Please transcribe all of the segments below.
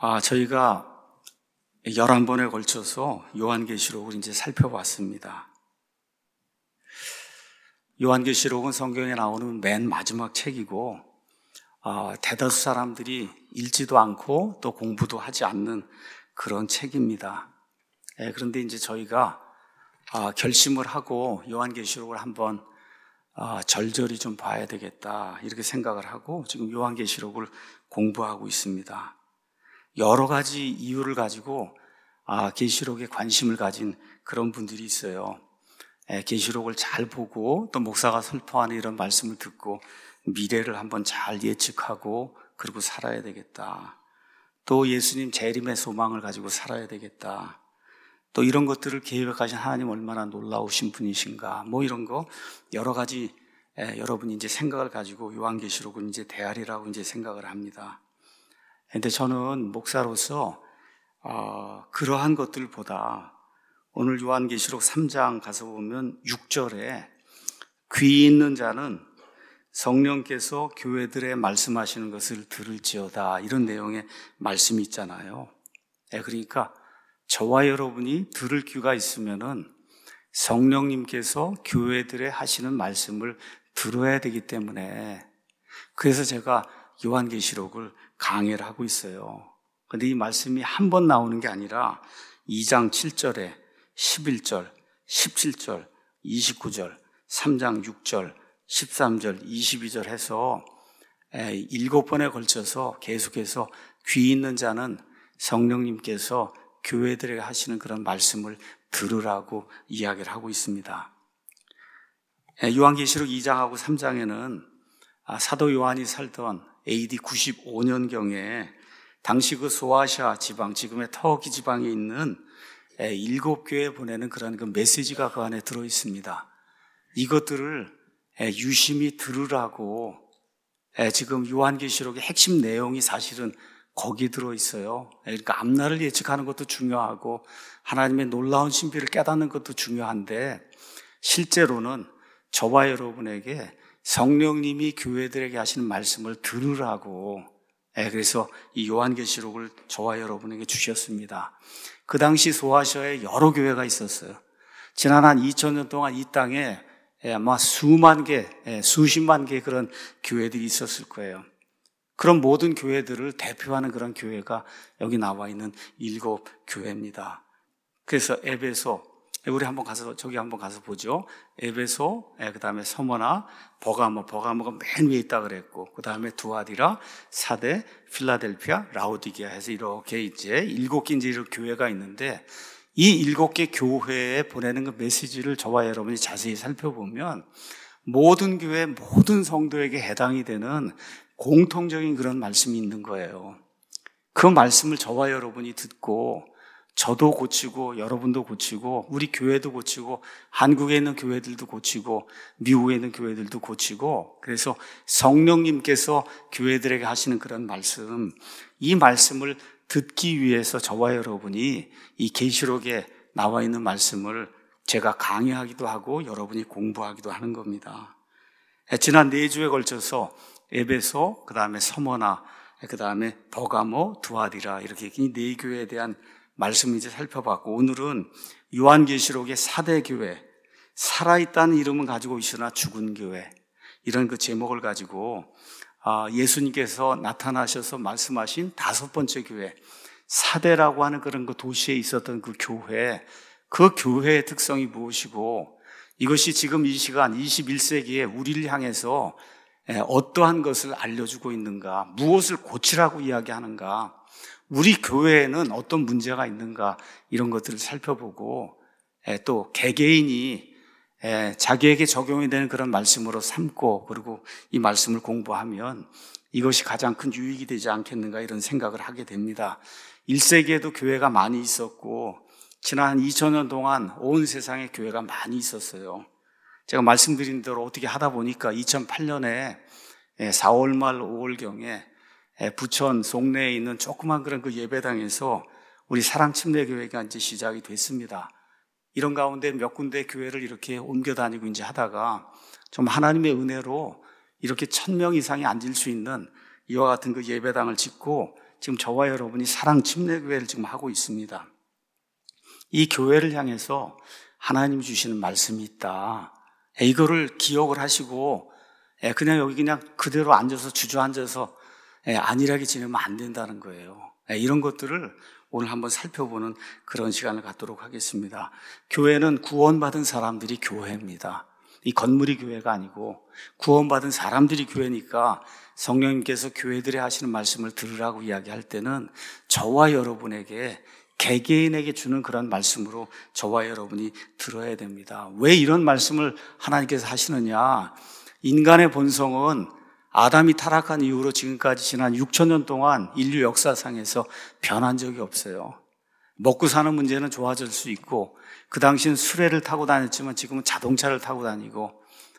저희가 11번에 걸쳐서 요한계시록을 이제 살펴봤습니다. 요한계시록은 성경에 나오는 맨 마지막 책이고, 대다수 사람들이 읽지도 않고 또 공부도 하지 않는 그런 책입니다. 그런데 이제 저희가 결심을 하고 요한계시록을 한번 절절히 좀 봐야 되겠다 이렇게 생각을 하고 지금 요한계시록을 공부하고 있습니다. 여러 가지 이유를 가지고 계시록에 관심을 가진 그런 분들이 있어요. 계시록을 잘 보고 또 목사가 설포하는 이런 말씀을 듣고 미래를 한번 잘 예측하고 그리고 살아야 되겠다. 또 예수님 재림의 소망을 가지고 살아야 되겠다. 또 이런 것들을 계획하신 하나님 얼마나 놀라우신 분이신가. 이런 거 여러 가지 여러분이 이제 생각을 가지고 요한계시록은 이제 대하리라고 이제 생각을 합니다. 근데 저는 목사로서 그러한 것들보다 오늘 요한계시록 3장 가서 보면 6절에 귀 있는 자는 성령께서 교회들에 말씀하시는 것을 들을지어다 이런 내용의 말씀이 있잖아요. 그러니까 저와 여러분이 들을 귀가 있으면은 성령님께서 교회들에 하시는 말씀을 들어야 되기 때문에 그래서 제가 요한계시록을 강해를 하고 있어요. 근데 이 말씀이 한 번 나오는 게 아니라 2장 7절에 11절, 17절, 29절, 3장 6절, 13절, 22절 해서 7번에 걸쳐서 계속해서 귀 있는 자는 성령님께서 교회들에게 하시는 그런 말씀을 들으라고 이야기를 하고 있습니다. 요한계시록 2장하고 3장에는 사도 요한이 살던 AD 95년경에 당시 그 소아시아 지방, 지금의 터키 지방에 있는 7교회에 보내는 그런 그 메시지가 그 안에 들어 있습니다. 이것들을 유심히 들으라고 지금 요한계시록의 핵심 내용이 사실은 거기 들어 있어요. 그러니까 앞날을 예측하는 것도 중요하고 하나님의 놀라운 신비를 깨닫는 것도 중요한데 실제로는 저와 여러분에게 성령님이 교회들에게 하시는 말씀을 들으라고 그래서 이 요한계시록을 저와 여러분에게 주셨습니다. 그 당시 소아시아에 여러 교회가 있었어요. 지난 한 2000년 동안 이 땅에 아마 수만 개, 수십만 개의 그런 교회들이 있었을 거예요. 그런 모든 교회들을 대표하는 그런 교회가 여기 나와 있는 7교회입니다. 그래서 에베소, 우리 한번 가서 저기 한번 가서 보죠. 에베소, 그다음에 서머나, 버가모가 맨 위에 있다 그랬고, 그다음에 두아디라, 사데, 필라델피아, 라오디게아 해서 이렇게 이제 7개 이제 이런 교회가 있는데 이 7개 교회에 보내는 그 메시지를 저와 여러분이 자세히 살펴보면 모든 교회, 모든 성도에게 해당이 되는 공통적인 그런 말씀이 있는 거예요. 그 말씀을 저와 여러분이 듣고 저도 고치고 여러분도 고치고 우리 교회도 고치고 한국에 있는 교회들도 고치고 미국에 있는 교회들도 고치고 그래서 성령님께서 교회들에게 하시는 그런 말씀, 이 말씀을 듣기 위해서 저와 여러분이 이 계시록에 나와 있는 말씀을 제가 강의하기도 하고 여러분이 공부하기도 하는 겁니다. 지난 4주에 걸쳐서 에베소, 그 다음에 서머나, 그 다음에 버가모, 두아디라 이렇게 이 4교회에 대한 말씀을 이제 살펴봤고 오늘은 요한계시록의 4대 교회, 살아있다는 이름은 가지고 있으나 죽은 교회 이런 그 제목을 가지고 예수님께서 나타나셔서 말씀하신 5번째 교회, 사대라고 하는 그런 그 도시에 있었던 그 교회, 그 교회의 특성이 무엇이고 이것이 지금 이 시간 21세기에 우리를 향해서 어떠한 것을 알려주고 있는가, 무엇을 고치라고 이야기하는가, 우리 교회에는 어떤 문제가 있는가 이런 것들을 살펴보고 또 개개인이 자기에게 적용이 되는 그런 말씀으로 삼고 그리고 이 말씀을 공부하면 이것이 가장 큰 유익이 되지 않겠는가 이런 생각을 하게 됩니다. 1세기에도 교회가 많이 있었고 지난 2000년 동안 온 세상에 교회가 많이 있었어요. 제가 말씀드린 대로 어떻게 하다 보니까 2008년에 4월 말 5월경에 부천 송내에 있는 조그만 그런 그 예배당에서 우리 사랑침례교회가 이제 시작이 됐습니다. 이런 가운데 몇 군데 교회를 이렇게 옮겨 다니고 이제 하다가 좀 하나님의 은혜로 이렇게 1000명 이상이 앉을 수 있는 이와 같은 그 예배당을 짓고 지금 저와 여러분이 사랑 침례교회를 지금 하고 있습니다. 이 교회를 향해서 하나님이 주시는 말씀이 있다. 이거를 기억을 하시고 그냥 여기 그냥 그대로 앉아서 주저앉아서 안일하게 지내면 안 된다는 거예요. 이런 것들을 오늘 한번 살펴보는 그런 시간을 갖도록 하겠습니다. 교회는 구원받은 사람들이 교회입니다. 이 건물이 교회가 아니고 구원받은 사람들이 교회니까 성령님께서 교회들에 하시는 말씀을 들으라고 이야기할 때는 저와 여러분에게 개개인에게 주는 그런 말씀으로 저와 여러분이 들어야 됩니다. 왜 이런 말씀을 하나님께서 하시느냐? 인간의 본성은 아담이 타락한 이후로 지금까지 지난 6,000년 동안 인류 역사상에서 변한 적이 없어요. 먹고 사는 문제는 좋아질 수 있고 그 당시엔 수레를 타고 다녔지만 지금은 자동차를 타고 다니고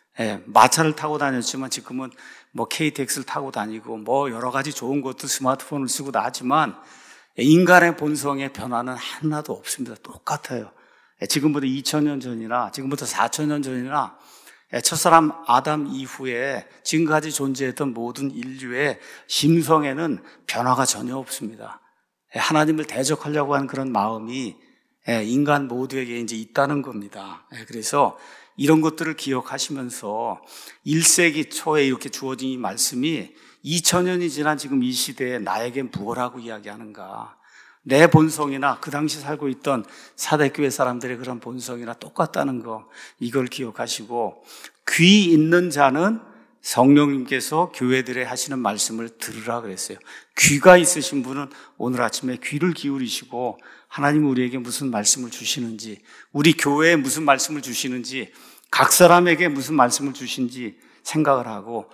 마차를 타고 다녔지만 지금은 뭐 KTX를 타고 다니고 뭐 여러 가지 좋은 것도 스마트폰을 쓰고 다 하지만 인간의 본성의 변화는 하나도 없습니다. 똑같아요. 지금부터 2,000년 전이나 지금부터 4,000년 전이나 첫사람 아담 이후에 지금까지 존재했던 모든 인류의 심성에는 변화가 전혀 없습니다. 하나님을 대적하려고 하는 그런 마음이 인간 모두에게 이제 있다는 겁니다. 그래서 이런 것들을 기억하시면서 1세기 초에 이렇게 주어진 이 말씀이 2000년이 지난 지금 이 시대에 나에게 무엇하고 이야기하는가? 내 본성이나 그 당시 살고 있던 사대교회 사람들의 그런 본성이나 똑같다는 거, 이걸 기억하시고 귀 있는 자는 성령님께서 교회들에 하시는 말씀을 들으라 그랬어요. 귀가 있으신 분은 오늘 아침에 귀를 기울이시고 하나님 우리에게 무슨 말씀을 주시는지, 우리 교회에 무슨 말씀을 주시는지, 각 사람에게 무슨 말씀을 주신지 생각을 하고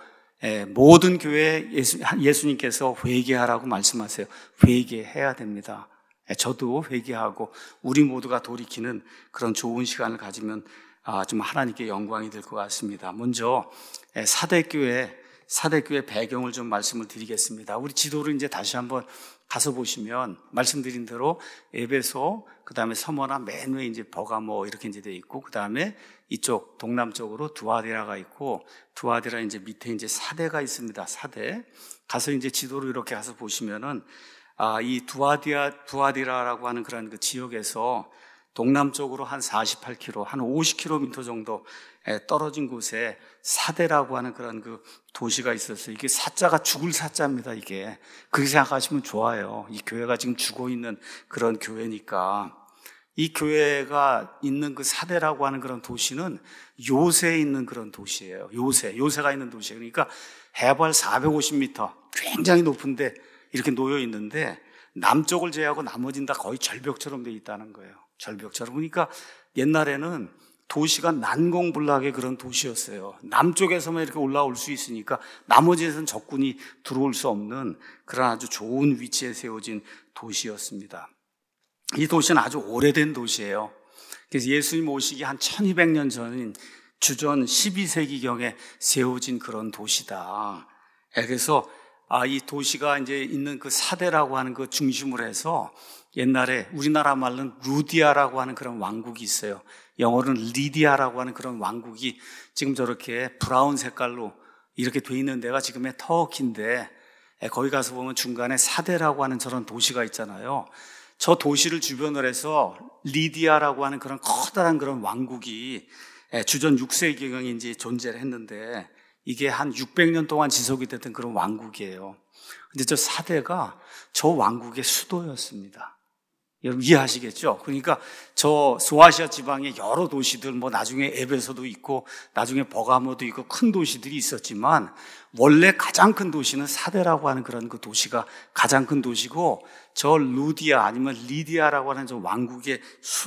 모든 교회에 예수님께서 회개하라고 말씀하세요. 회개해야 됩니다. 저도 회개하고 우리 모두가 돌이키는 그런 좋은 시간을 가지면 좀 하나님께 영광이 될 것 같습니다. 먼저 사대교회 배경을 좀 말씀을 드리겠습니다. 우리 지도를 이제 다시 한번 가서 보시면 말씀드린 대로 에베소, 그 다음에 서머나 맨 위에 이제 버가모 이렇게 이제 돼 있고, 그 다음에 이쪽 동남쪽으로 두아디라가 있고, 두아디라 이제 밑에 이제 사대가 있습니다. 사대. 가서 이제 지도로 이렇게 가서 보시면은 이 두아디라라고 하는 그런 그 지역에서 동남쪽으로 한 48km, 한 50km 정도 떨어진 곳에 사대라고 하는 그런 그 도시가 있었어요. 이게 사자가 죽을 사자입니다, 이게. 그렇게 생각하시면 좋아요. 이 교회가 지금 죽어 있는 그런 교회니까. 이 교회가 있는 그 사대라고 하는 그런 도시는 요새에 있는 그런 도시예요. 요새가 있는 도시예요. 그러니까 해발 450m, 굉장히 높은데 이렇게 놓여 있는데 남쪽을 제외하고 나머지는 다 거의 절벽처럼 돼 있다는 거예요. 절벽처럼. 그러니까 옛날에는 도시가 난공불락의 그런 도시였어요. 남쪽에서만 이렇게 올라올 수 있으니까 나머지에서는 적군이 들어올 수 없는 그런 아주 좋은 위치에 세워진 도시였습니다. 이 도시는 아주 오래된 도시예요. 그래서 예수님 오시기 한 1200년 전인 주전 12세기경에 세워진 그런 도시다. 그래서 이 도시가 이제 있는 그 사대라고 하는 그 중심으로 해서 옛날에 우리나라 말로는 루디아라고 하는 그런 왕국이 있어요. 영어로는 리디아라고 하는 그런 왕국이 지금 저렇게 브라운 색깔로 이렇게 돼 있는 데가 지금의 터키인데, 거기 가서 보면 중간에 사대라고 하는 저런 도시가 있잖아요. 저 도시를 주변으로 해서 리디아라고 하는 그런 커다란 그런 왕국이 주전 6세기경에 이제 존재를 했는데, 이게 한 600년 동안 지속이 됐던 그런 왕국이에요. 근데 저 사대가 저 왕국의 수도였습니다. 여러분 이해하시겠죠? 그러니까 저 소아시아 지방의 여러 도시들, 뭐 나중에 에베소도 있고 나중에 버가모도 있고 큰 도시들이 있었지만 원래 가장 큰 도시는 사대라고 하는 그런 그 도시가 가장 큰 도시고, 저 루디아 아니면 리디아라고 하는 저 왕국의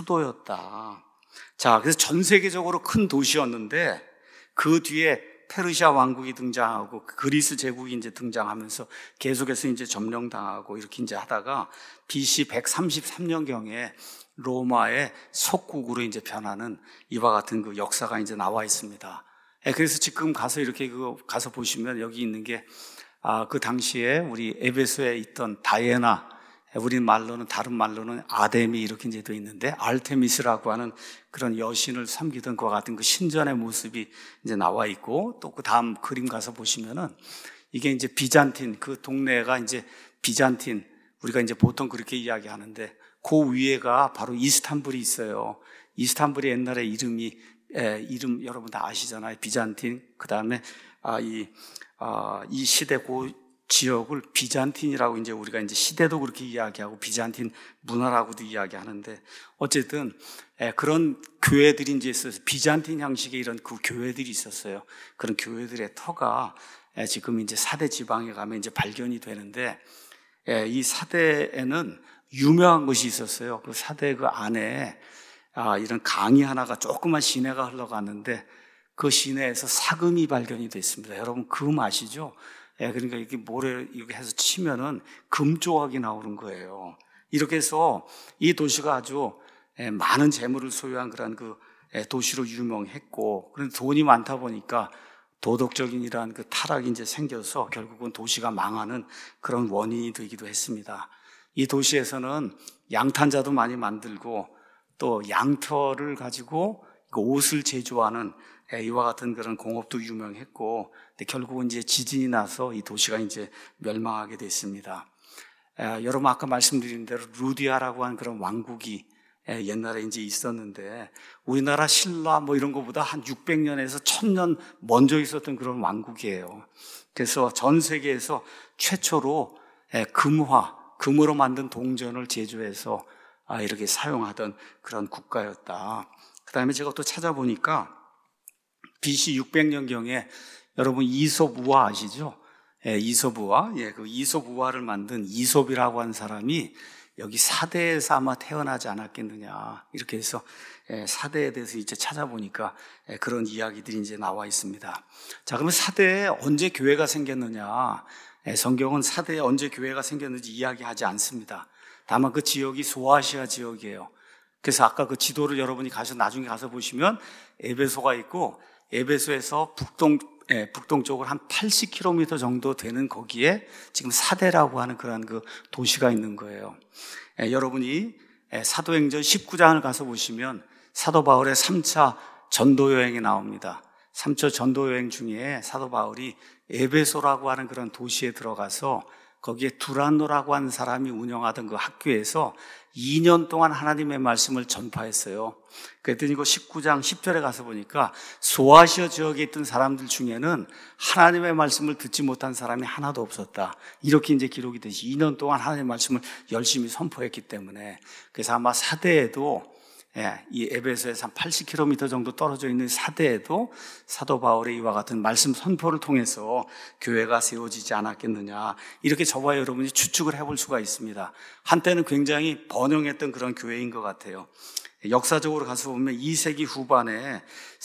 수도였다. 자, 그래서 전 세계적으로 큰 도시였는데 그 뒤에 페르시아 왕국이 등장하고 그리스 제국이 이제 등장하면서 계속해서 이제 점령당하고 이렇게 이제 하다가 BC 133년경에 로마의 속국으로 이제 변하는 이와 같은 그 역사가 이제 나와 있습니다. 그래서 지금 가서 이렇게 가서 보시면 여기 있는 게 그 당시에 우리 에베소에 있던 다이애나, 우리 말로는 다른 말로는 아데미 이렇게 이제 돼 있는데 알테미스라고 하는 그런 여신을 섬기던 그와 같은 그 신전의 모습이 이제 나와 있고, 또 그 다음 그림 가서 보시면은 이게 이제 비잔틴, 그 동네가 이제 비잔틴 우리가 이제 보통 그렇게 이야기하는데 그 위에가 바로 이스탄불이 있어요. 이스탄불이 옛날에 이름 여러분 다 아시잖아요. 비잔틴. 그 다음에 이 시대 그 지역을 비잔틴이라고 이제 우리가 이제 시대도 그렇게 이야기하고 비잔틴 문화라고도 이야기하는데 어쨌든 그런 교회들이 이제 있어서 비잔틴 형식의 이런 그 교회들이 있었어요. 그런 교회들의 터가 지금 이제 사대 지방에 가면 이제 발견이 되는데 이 사대에는 유명한 것이 있었어요. 그 사대 그 안에 이런 강이 하나가 조그만 시내가 흘러갔는데 그 시내에서 사금이 발견이 됐습니다. 여러분 금 아시죠? 그러니까 이렇게 모래 이렇게 해서 치면은 금 조각이 나오는 거예요. 이렇게 해서 이 도시가 아주 많은 재물을 소유한 그런 그 도시로 유명했고, 그런데 돈이 많다 보니까 도덕적인 이러한 그 타락이 이제 생겨서 결국은 도시가 망하는 그런 원인이 되기도 했습니다. 이 도시에서는 양탄자도 많이 만들고 또 양털을 가지고 옷을 제조하는 이와 같은 그런 공업도 유명했고, 근데 결국은 이제 지진이 나서 이 도시가 이제 멸망하게 됐습니다. 여러분 아까 말씀드린 대로 루디아라고 하는 그런 왕국이 옛날에 이제 있었는데 우리나라 신라 뭐 이런 것보다 한 600년에서 1000년 먼저 있었던 그런 왕국이에요. 그래서 전 세계에서 최초로 금으로 만든 동전을 제조해서 이렇게 사용하던 그런 국가였다. 그 다음에 제가 또 찾아보니까 BC 600년경에 여러분 이솝우화 아시죠? 이솝우화. 그 이솝우화를 만든 이솝이라고 하는 사람이 여기 사대에서 아마 태어나지 않았겠느냐. 이렇게 해서 사대에 대해서 이제 찾아보니까 그런 이야기들이 이제 나와 있습니다. 자, 그러면 사대에 언제 교회가 생겼느냐? 성경은 사대에 언제 교회가 생겼는지 이야기하지 않습니다. 다만 그 지역이 소아시아 지역이에요. 그래서 아까 그 지도를 여러분이 나중에 가서 보시면 에베소가 있고 에베소에서 북동쪽으로 한 80km 정도 되는 거기에 지금 사대라고 하는 그런 그 도시가 있는 거예요. 여러분이 사도행전 19장을 가서 보시면 사도 바울의 3차 전도 여행이 나옵니다. 3차 전도 여행 중에 사도 바울이 에베소라고 하는 그런 도시에 들어가서 거기에 두란노라고 하는 사람이 운영하던 그 학교에서 2년 동안 하나님의 말씀을 전파했어요. 그랬더니 그 19장 10절에 가서 보니까 소아시아 지역에 있던 사람들 중에는 하나님의 말씀을 듣지 못한 사람이 하나도 없었다. 이렇게 이제 기록이 되지. 2년 동안 하나님의 말씀을 열심히 선포했기 때문에. 그래서 아마 사대에도 이 에베소에서 한 80km 정도 떨어져 있는 사대에도 사도 바울의 이와 같은 말씀 선포를 통해서 교회가 세워지지 않았겠느냐, 이렇게 저와 여러분이 추측을 해볼 수가 있습니다. 한때는 굉장히 번영했던 그런 교회인 것 같아요. 역사적으로 가서 보면 2세기 후반에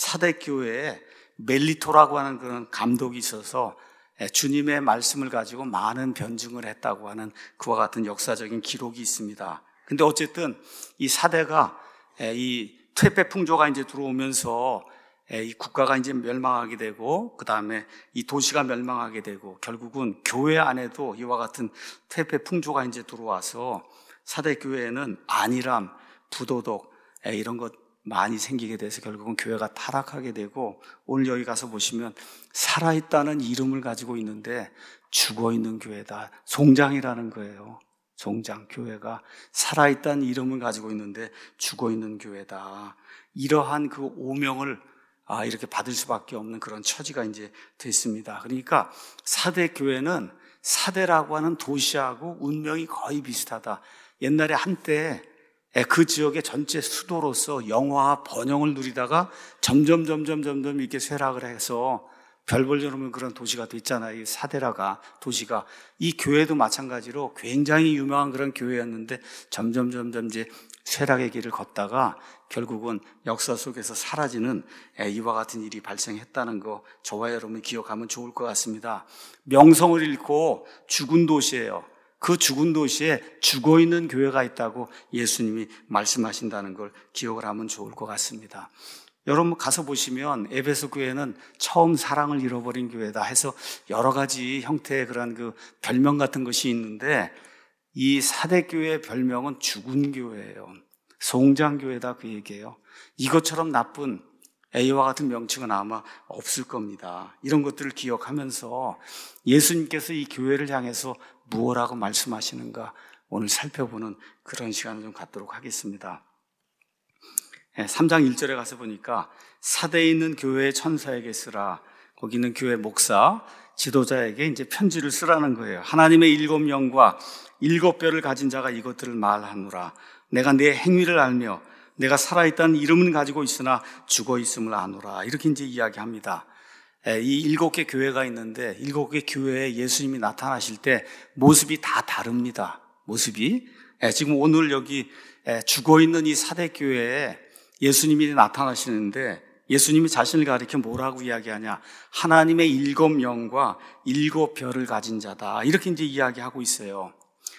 사대교회에 멜리토라고 하는 그런 감독이 있어서 주님의 말씀을 가지고 많은 변증을 했다고 하는 그와 같은 역사적인 기록이 있습니다. 근데 어쨌든 이 사대가 이 퇴폐 풍조가 이제 들어오면서 이 국가가 이제 멸망하게 되고, 그 다음에 이 도시가 멸망하게 되고, 결국은 교회 안에도 이와 같은 퇴폐 풍조가 이제 들어와서 사대 교회에는 안일함, 부도덕 이런 것 많이 생기게 돼서 결국은 교회가 타락하게 되고, 오늘 여기 가서 보시면 살아있다는 이름을 가지고 있는데 죽어있는 교회다. 송장이라는 거예요. 종장, 교회가 살아있다는 이름을 가지고 있는데 죽어있는 교회다. 이러한 그 오명을 이렇게 받을 수밖에 없는 그런 처지가 이제 됐습니다. 그러니까 사대 교회는 사대라고 하는 도시하고 운명이 거의 비슷하다. 옛날에 한때 그 지역의 전체 수도로서 영화와 번영을 누리다가 점점 이렇게 쇠락을 해서 별 볼 일 없는 그런 도시가 됐잖아요. 이 사데라가 도시가. 이 교회도 마찬가지로 굉장히 유명한 그런 교회였는데 점점 이제 쇠락의 길을 걷다가 결국은 역사 속에서 사라지는 이와 같은 일이 발생했다는 거 저와 여러분이 기억하면 좋을 것 같습니다. 명성을 잃고 죽은 도시예요. 그 죽은 도시에 죽어있는 교회가 있다고 예수님이 말씀하신다는 걸 기억을 하면 좋을 것 같습니다. 여러분 가서 보시면 에베소 교회는 처음 사랑을 잃어버린 교회다 해서 여러 가지 형태의 그런 그 별명 같은 것이 있는데, 이 사대교회의 별명은 죽은 교회예요. 송장교회다, 그 얘기예요. 이것처럼 나쁜 A와 같은 명칭은 아마 없을 겁니다. 이런 것들을 기억하면서 예수님께서 이 교회를 향해서 무엇라고 말씀하시는가 오늘 살펴보는 그런 시간을 좀 갖도록 하겠습니다. 3장 1절에 가서 보니까 사대에 있는 교회의 천사에게 쓰라. 거기 있는 교회 목사, 지도자에게 이제 편지를 쓰라는 거예요. 하나님의 7영과 7뼈를 가진 자가 이것들을 말하노라. 내가 내 행위를 알며 내가 살아있다는 이름은 가지고 있으나 죽어 있음을 아노라. 이렇게 이제 이야기합니다. 이 7개 교회가 있는데 7개 교회에 예수님이 나타나실 때 모습이 다 다릅니다. 모습이. 지금 오늘 여기 죽어 있는 이 사대 교회에 예수님이 나타나시는데 예수님이 자신을 가리켜 뭐라고 이야기하냐? 하나님의 7영과 7뼈를 가진 자다. 이렇게 이제 이야기하고 있어요.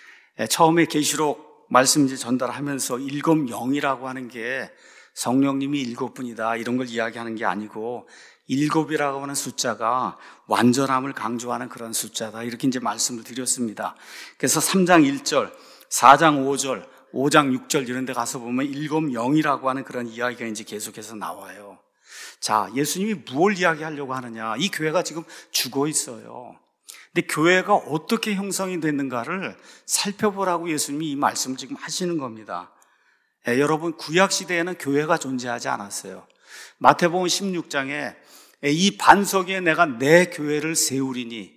처음에 계시록 말씀 이제 전달하면서 7영이라고 하는 게 성령님이 7분이다. 이런 걸 이야기하는 게 아니고 7이라고 하는 숫자가 완전함을 강조하는 그런 숫자다. 이렇게 이제 말씀을 드렸습니다. 그래서 3장 1절, 4장 5절, 5장 6절 이런 데 가서 보면 7영이라고 하는 그런 이야기가 이제 계속해서 나와요. 자, 예수님이 무엇을 이야기하려고 하느냐? 이 교회가 지금 죽어 있어요. 근데 교회가 어떻게 형성이 됐는가를 살펴보라고 예수님이 이 말씀을 지금 하시는 겁니다. 여러분, 구약 시대에는 교회가 존재하지 않았어요. 마태복음 16장에 이 반석 위에 내가 내 교회를 세우리니,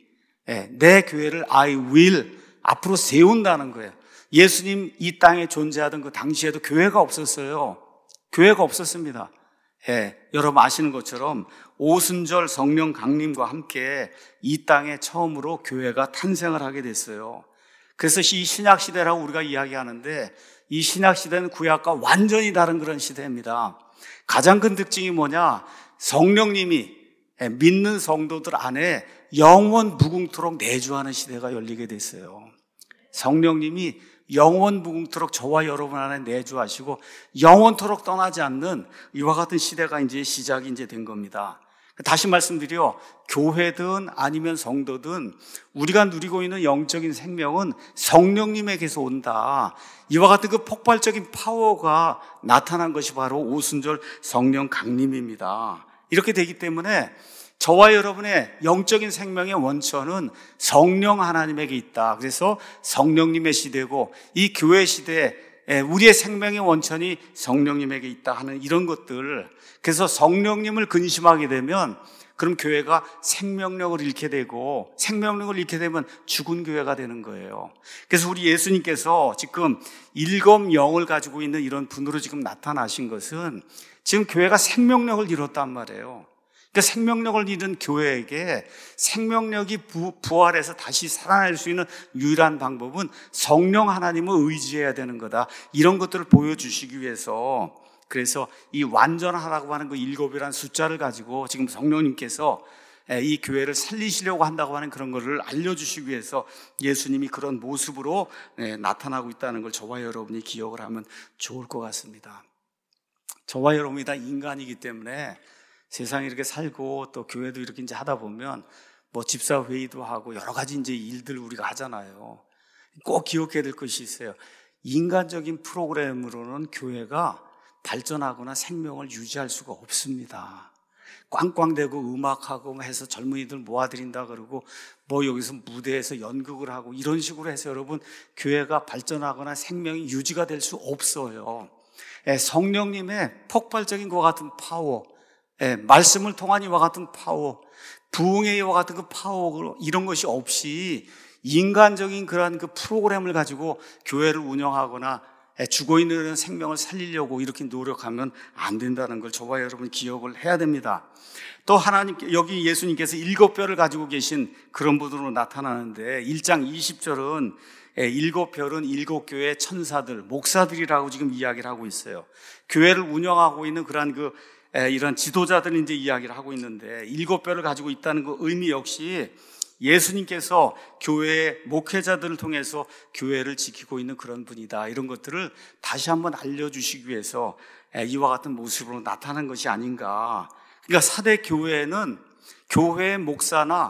내 교회를 I will 앞으로 세운다는 거예요. 예수님 이 땅에 존재하던 그 당시에도 교회가 없었어요. 교회가 없었습니다. 여러분 아시는 것처럼 오순절 성령 강림과 함께 이 땅에 처음으로 교회가 탄생을 하게 됐어요. 그래서 이 신약시대라고 우리가 이야기하는데 이 신약시대는 구약과 완전히 다른 그런 시대입니다. 가장 큰 특징이 뭐냐? 성령님이 믿는 성도들 안에 영원 무궁토록 내주하는 시대가 열리게 됐어요. 성령님이 영원 무궁토록 저와 여러분 안에 내주하시고 영원토록 떠나지 않는 이와 같은 시대가 이제 시작이 이제 된 겁니다. 다시 말씀드려, 교회든 아니면 성도든 우리가 누리고 있는 영적인 생명은 성령님에게서 온다. 이와 같은 그 폭발적인 파워가 나타난 것이 바로 오순절 성령 강림입니다. 이렇게 되기 때문에 저와 여러분의 영적인 생명의 원천은 성령 하나님에게 있다. 그래서 성령님의 시대고 이 교회 시대에 우리의 생명의 원천이 성령님에게 있다 하는 이런 것들. 그래서 성령님을 근심하게 되면 그럼 교회가 생명력을 잃게 되고 생명력을 잃게 되면 죽은 교회가 되는 거예요. 그래서 우리 예수님께서 지금 7영을 가지고 있는 이런 분으로 지금 나타나신 것은 지금 교회가 생명력을 잃었단 말이에요. 그러니까 생명력을 잃은 교회에게 생명력이 부활해서 다시 살아날 수 있는 유일한 방법은 성령 하나님을 의지해야 되는 거다. 이런 것들을 보여주시기 위해서 그래서 이 완전하라고 하는 그 7이라는 숫자를 가지고 지금 성령님께서 이 교회를 살리시려고 한다고 하는 그런 것을 알려주시기 위해서 예수님이 그런 모습으로 나타나고 있다는 걸 저와 여러분이 기억을 하면 좋을 것 같습니다. 저와 여러분이 다 인간이기 때문에 세상에 이렇게 살고 또 교회도 이렇게 이제 하다 보면 뭐 집사 회의도 하고 여러 가지 이제 일들 우리가 하잖아요. 꼭 기억해야 될 것이 있어요. 인간적인 프로그램으로는 교회가 발전하거나 생명을 유지할 수가 없습니다. 꽝꽝대고 음악하고 해서 젊은이들 모아드린다 그러고 뭐 여기서 무대에서 연극을 하고 이런 식으로 해서 여러분 교회가 발전하거나 생명이 유지가 될 수 없어요. 성령님의 폭발적인 것과 같은 파워, 말씀을 통한 이와 같은 파워, 부흥의 이와 같은 그 파워, 이런 것이 없이 인간적인 그러한 그 프로그램을 가지고 교회를 운영하거나 죽어 있는 생명을 살리려고 이렇게 노력하면 안 된다는 걸 저와 여러분 기억을 해야 됩니다. 또 하나님, 여기 예수님께서 7뼈를 가지고 계신 그런 분으로 나타나는데 1장 20절은 7별은 7교회 천사들, 목사들이라고 지금 이야기를 하고 있어요. 교회를 운영하고 있는 그러한 이런 지도자들이 이제 이야기를 하고 있는데 7뼈를 가지고 있다는 그 의미 역시 예수님께서 교회의 목회자들을 통해서 교회를 지키고 있는 그런 분이다. 이런 것들을 다시 한번 알려주시기 위해서 이와 같은 모습으로 나타난 것이 아닌가. 그러니까 사대 교회는 교회의 목사나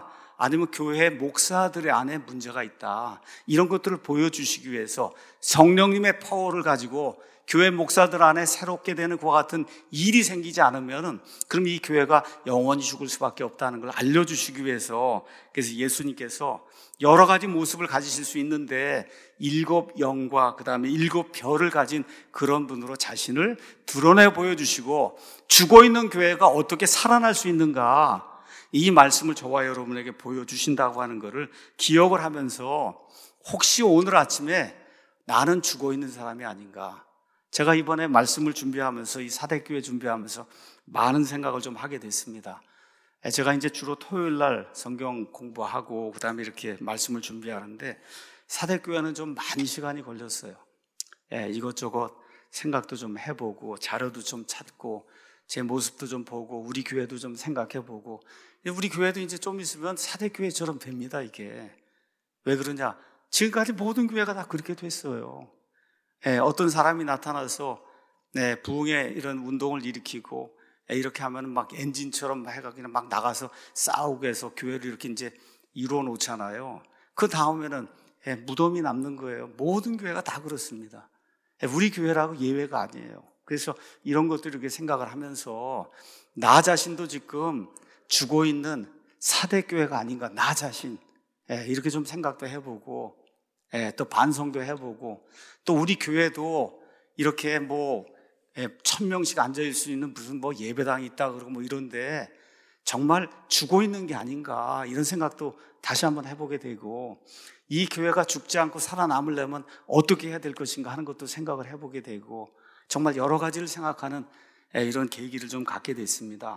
아니면 교회 목사들의 안에 문제가 있다, 이런 것들을 보여주시기 위해서 성령님의 파워를 가지고 교회 목사들 안에 새롭게 되는 그와 같은 일이 생기지 않으면 그럼 이 교회가 영원히 죽을 수밖에 없다는 걸 알려주시기 위해서, 그래서 예수님께서 여러 가지 모습을 가지실 수 있는데 7영과 그 다음에 7별을 가진 그런 분으로 자신을 드러내 보여주시고, 죽어있는 교회가 어떻게 살아날 수 있는가, 이 말씀을 저와 여러분에게 보여주신다고 하는 것을 기억을 하면서, 혹시 오늘 아침에 나는 죽어있는 사람이 아닌가, 제가 이번에 말씀을 준비하면서 이 사대교회 준비하면서 많은 생각을 좀 하게 됐습니다. 제가 이제 주로 토요일 날 성경 공부하고 그 다음에 이렇게 말씀을 준비하는데, 사대교회는 좀 많이 시간이 걸렸어요. 이것저것 생각도 좀 해보고 자료도 좀 찾고 제 모습도 좀 보고 우리 교회도 좀 생각해보고, 우리 교회도 이제 좀 있으면 사대교회처럼 됩니다. 이게 왜 그러냐, 지금까지 모든 교회가 다 그렇게 됐어요. 어떤 사람이 나타나서 부흥의 이런 운동을 일으키고 이렇게 하면 막 엔진처럼 해가 그냥 막 나가서 싸우고 해서 교회를 이렇게 이제 이루어 놓잖아요. 그 다음에는 무덤이 남는 거예요. 모든 교회가 다 그렇습니다. 우리 교회라고 예외가 아니에요. 그래서 이런 것들을 이렇게 생각을 하면서 나 자신도 지금 죽어 있는 사대교회가 아닌가, 나 자신 이렇게 좀 생각도 해보고, 또 반성도 해보고, 또 우리 교회도 이렇게 1000명씩 앉아있을 수 있는 무슨 예배당이 있다 그러고 이런데 정말 죽어 있는 게 아닌가, 이런 생각도 다시 한번 해보게 되고, 이 교회가 죽지 않고 살아남으려면 어떻게 해야 될 것인가 하는 것도 생각을 해보게 되고, 정말 여러 가지를 생각하는 이런 계기를 좀 갖게 됐습니다.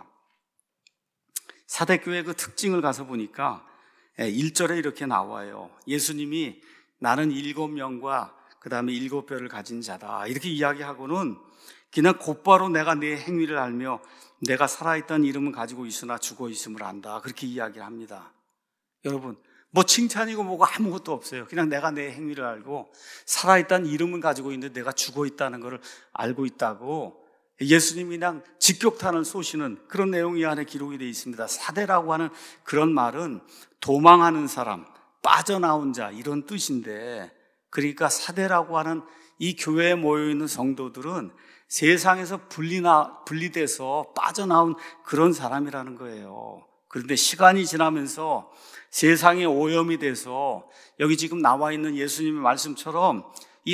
사대교회 그 특징을 가서 보니까 1절에 이렇게 나와요. 예수님이 나는 7명과 그 다음에 7별을 가진 자다, 이렇게 이야기하고는 그냥 곧바로 내가 내 행위를 알며 내가 살아있다는 이름은 가지고 있으나 죽어 있음을 안다, 그렇게 이야기를 합니다. 여러분, 칭찬이고 뭐고 아무것도 없어요. 그냥 내가 내 행위를 알고 살아있다는 이름은 가지고 있는데 내가 죽어 있다는 것을 알고 있다고 예수님이 그냥 직격탄을 쏘시는 그런 내용이 안에 기록이 되어 있습니다. 사대라고 하는 그런 말은 도망하는 사람, 빠져나온 자, 이런 뜻인데, 그러니까 사대라고 하는 이 교회에 모여있는 성도들은 세상에서 분리돼서 빠져나온 그런 사람이라는 거예요. 그런데 시간이 지나면서 세상에 오염이 돼서 여기 지금 나와 있는 예수님의 말씀처럼 이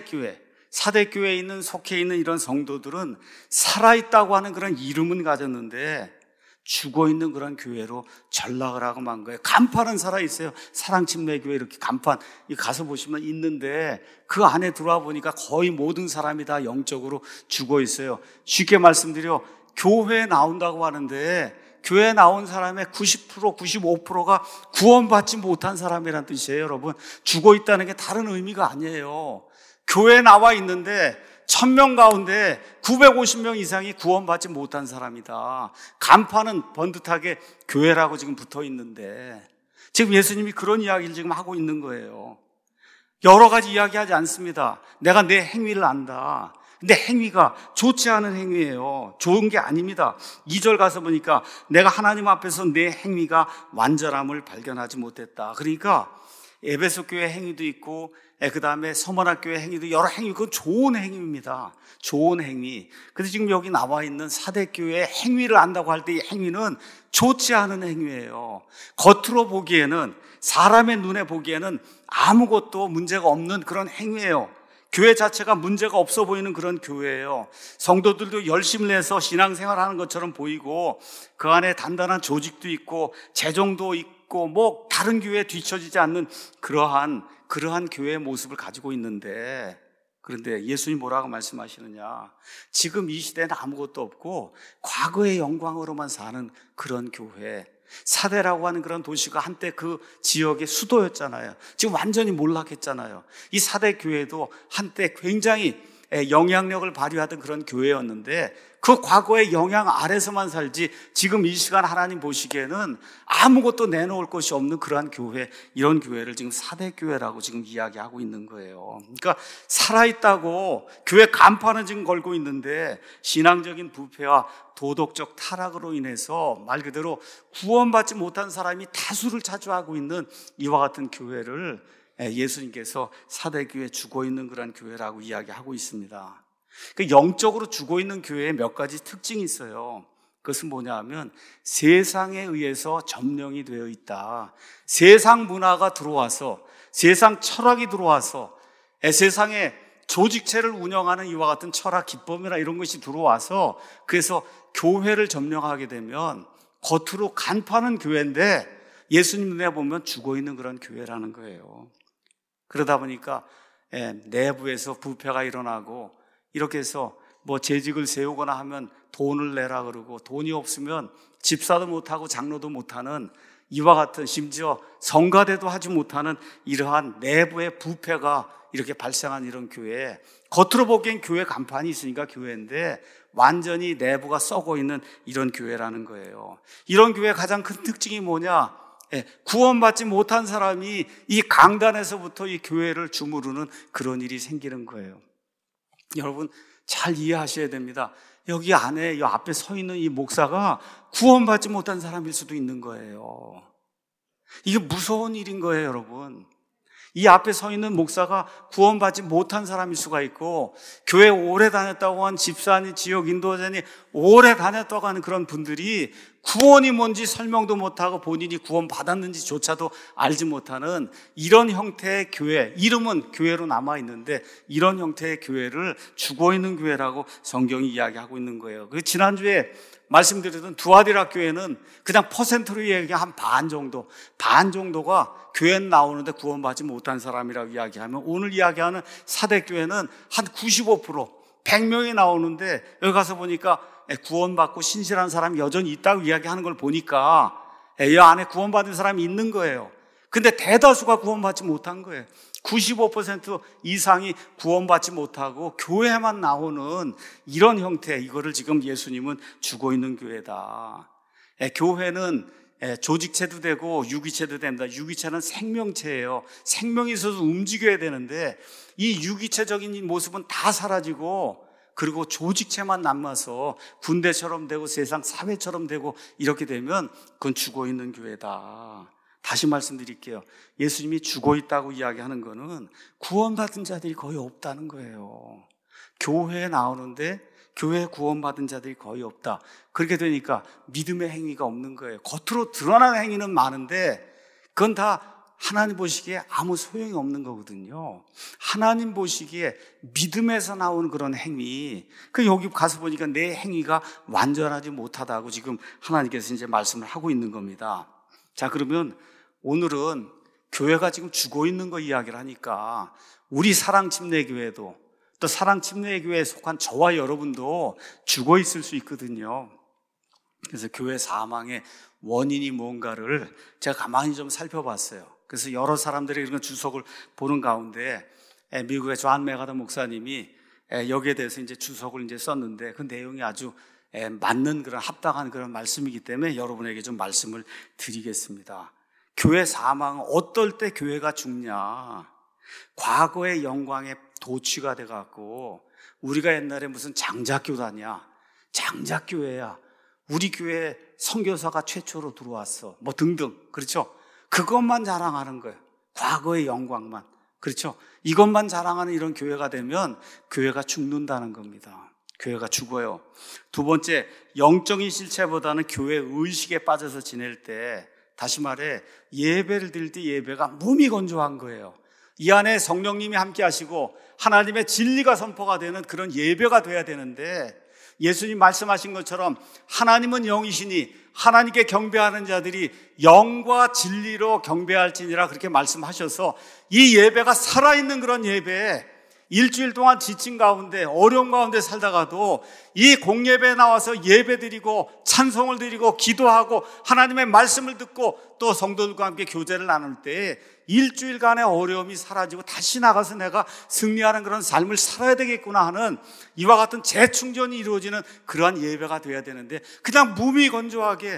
사대교회에 있는, 속해 있는 이런 성도들은 살아있다고 하는 그런 이름은 가졌는데 죽어있는 그런 교회로 전락을 하고 만 거예요. 간판은 살아있어요. 사랑침례교회 이렇게 간판 가서 보시면 있는데 그 안에 들어와 보니까 거의 모든 사람이 다 영적으로 죽어있어요. 쉽게 말씀드려 교회에 나온다고 하는데 교회에 나온 사람의 90%, 95%가 구원받지 못한 사람이라는 뜻이에요. 여러분, 죽어있다는 게 다른 의미가 아니에요. 교회에 나와 있는데 1000명 가운데 950명 이상이 구원받지 못한 사람이다. 간판은 번듯하게 교회라고 지금 붙어 있는데, 지금 예수님이 그런 이야기를 지금 하고 있는 거예요. 여러 가지 이야기하지 않습니다. 내가 내 행위를 안다. 근데 행위가 좋지 않은 행위예요. 좋은 게 아닙니다. 2절 가서 보니까 내가 하나님 앞에서 내 행위가 완전함을 발견하지 못했다. 그러니까 에베소 교회 행위도 있고 그 다음에 서머나교회 행위도 여러 행위, 그건 좋은 행위입니다. 좋은 행위. 근데 지금 여기 나와 있는 사대교회의 행위를 안다고 할 때 이 행위는 좋지 않은 행위예요. 겉으로 보기에는, 사람의 눈에 보기에는 아무것도 문제가 없는 그런 행위예요. 교회 자체가 문제가 없어 보이는 그런 교회예요. 성도들도 열심을 내서 신앙생활하는 것처럼 보이고 그 안에 단단한 조직도 있고 재정도 있고 다른 교회에 뒤처지지 않는 그러한 교회의 모습을 가지고 있는데, 그런데 예수님이 뭐라고 말씀하시느냐, 지금 이 시대는 아무것도 없고 과거의 영광으로만 사는 그런 교회, 사대라고 하는 그런 도시가 한때 그 지역의 수도였잖아요. 지금 완전히 몰락했잖아요. 이 사대 교회도 한때 굉장히 영향력을 발휘하던 그런 교회였는데 그 과거의 영향 아래서만 살지 지금 이 시간 하나님 보시기에는 아무것도 내놓을 것이 없는 그러한 교회, 이런 교회를 지금 사대교회라고 지금 이야기하고 있는 거예요. 그러니까 살아있다고 교회 간판은 지금 걸고 있는데 신앙적인 부패와 도덕적 타락으로 인해서 말 그대로 구원받지 못한 사람이 다수를 차지하고 있는 이와 같은 교회를 예수님께서 사대교회, 죽어 있는 그런 교회라고 이야기하고 있습니다. 그 영적으로 죽어 있는 교회에 몇 가지 특징이 있어요. 그것은 뭐냐 하면 세상에 의해서 점령이 되어 있다. 세상 문화가 들어와서, 세상 철학이 들어와서, 세상에 조직체를 운영하는 이와 같은 철학, 기법이나 이런 것이 들어와서 그래서 교회를 점령하게 되면 겉으로 간파는 교회인데 예수님 눈에 보면 죽어 있는 그런 교회라는 거예요. 그러다 보니까 내부에서 부패가 일어나고 이렇게 해서 뭐 재직을 세우거나 하면 돈을 내라 그러고 돈이 없으면 집사도 못하고 장로도 못하는 이와 같은, 심지어 성가대도 하지 못하는 이러한 내부의 부패가 이렇게 발생한 이런 교회, 겉으로 보기엔 교회 간판이 있으니까 교회인데 완전히 내부가 썩어 있는 이런 교회라는 거예요. 이런 교회의 가장 큰 특징이 뭐냐? 구원받지 못한 사람이 이 강단에서부터 이 교회를 주무르는 그런 일이 생기는 거예요. 여러분 잘 이해하셔야 됩니다. 여기 안에 이 앞에 서 있는 이 목사가 구원받지 못한 사람일 수도 있는 거예요. 이게 무서운 일인 거예요, 여러분. 이 앞에 서 있는 목사가 구원받지 못한 사람일 수가 있고, 교회 오래 다녔다고 한 집사니 지역 인도자니 오래 다녔다고 하는 그런 분들이 구원이 뭔지 설명도 못하고 본인이 구원받았는지조차도 알지 못하는 이런 형태의 교회, 이름은 교회로 남아있는데 이런 형태의 교회를 죽어있는 교회라고 성경이 이야기하고 있는 거예요. 지난주에 말씀드렸던 두아디라 교회는 그냥 퍼센트로 얘기하면 반 정도가 교회 나오는데 구원받지 못한 사람이라고 이야기하면, 오늘 이야기하는 사대교회는 한 95%, 100명이 나오는데 여기 가서 보니까 구원받고 신실한 사람이 여전히 있다고 이야기하는 걸 보니까 이 안에 구원받은 사람이 있는 거예요. 근데 대다수가 구원받지 못한 거예요. 95% 이상이 구원받지 못하고 교회만 나오는 이런 형태, 이거를 지금 예수님은 주고 있는 교회다. 교회는 조직체도 되고 유기체도 됩니다. 유기체는 생명체예요. 생명이 있어서 움직여야 되는데 이 유기체적인 모습은 다 사라지고 그리고 조직체만 남아서 군대처럼 되고 세상 사회처럼 되고 이렇게 되면 그건 죽어 있는 교회다. 다시 말씀드릴게요. 예수님이 죽어 있다고 이야기하는 거는 구원받은 자들이 거의 없다는 거예요. 교회에 나오는데 교회에 구원받은 자들이 거의 없다. 그렇게 되니까 믿음의 행위가 없는 거예요. 겉으로 드러나는 행위는 많은데 그건 다 하나님 보시기에 아무 소용이 없는 거거든요. 하나님 보시기에 믿음에서 나오는 그런 행위, 여기 가서 보니까 내 행위가 완전하지 못하다고 지금 하나님께서 이제 말씀을 하고 있는 겁니다. 자, 그러면 오늘은 교회가 지금 죽어 있는 거 이야기를 하니까 우리 사랑침례교회도 또 사랑침례교회에 속한 저와 여러분도 죽어 있을 수 있거든요. 그래서 교회 사망의 원인이 뭔가를 제가 가만히 좀 살펴봤어요. 그래서 여러 사람들이 이런 주석을 보는 가운데 미국의 존 메가더 목사님이 여기에 대해서 이제 주석을 이제 썼는데 그 내용이 아주 맞는 그런 합당한 그런 말씀이기 때문에 여러분에게 좀 말씀을 드리겠습니다. 교회 사망은 어떨 때 교회가 죽냐? 과거의 영광에 도취가 돼갖고 우리가 옛날에 무슨 장작교다냐? 장작교회야. 우리 교회에 선교사가 최초로 들어왔어. 뭐 등등. 그렇죠? 그것만 자랑하는 거예요. 과거의 영광만. 그렇죠? 이것만 자랑하는 이런 교회가 되면 교회가 죽는다는 겁니다. 교회가 죽어요. 두 번째, 영적인 실체보다는 교회 의식에 빠져서 지낼 때, 다시 말해 예배를 드릴 때 예배가 몸이 건조한 거예요. 이 안에 성령님이 함께 하시고 하나님의 진리가 선포가 되는 그런 예배가 돼야 되는데, 예수님 말씀하신 것처럼 하나님은 영이시니 하나님께 경배하는 자들이 영과 진리로 경배할지니라 그렇게 말씀하셔서 이 예배가 살아있는 그런 예배, 일주일 동안 지친 가운데 어려운 가운데 살다가도 이 공예배에 나와서 예배드리고 찬송을 드리고 기도하고 하나님의 말씀을 듣고 또 성도들과 함께 교제를 나눌 때 일주일간의 어려움이 사라지고 다시 나가서 내가 승리하는 그런 삶을 살아야 되겠구나 하는 이와 같은 재충전이 이루어지는 그러한 예배가 돼야 되는데, 그냥 무미건조하게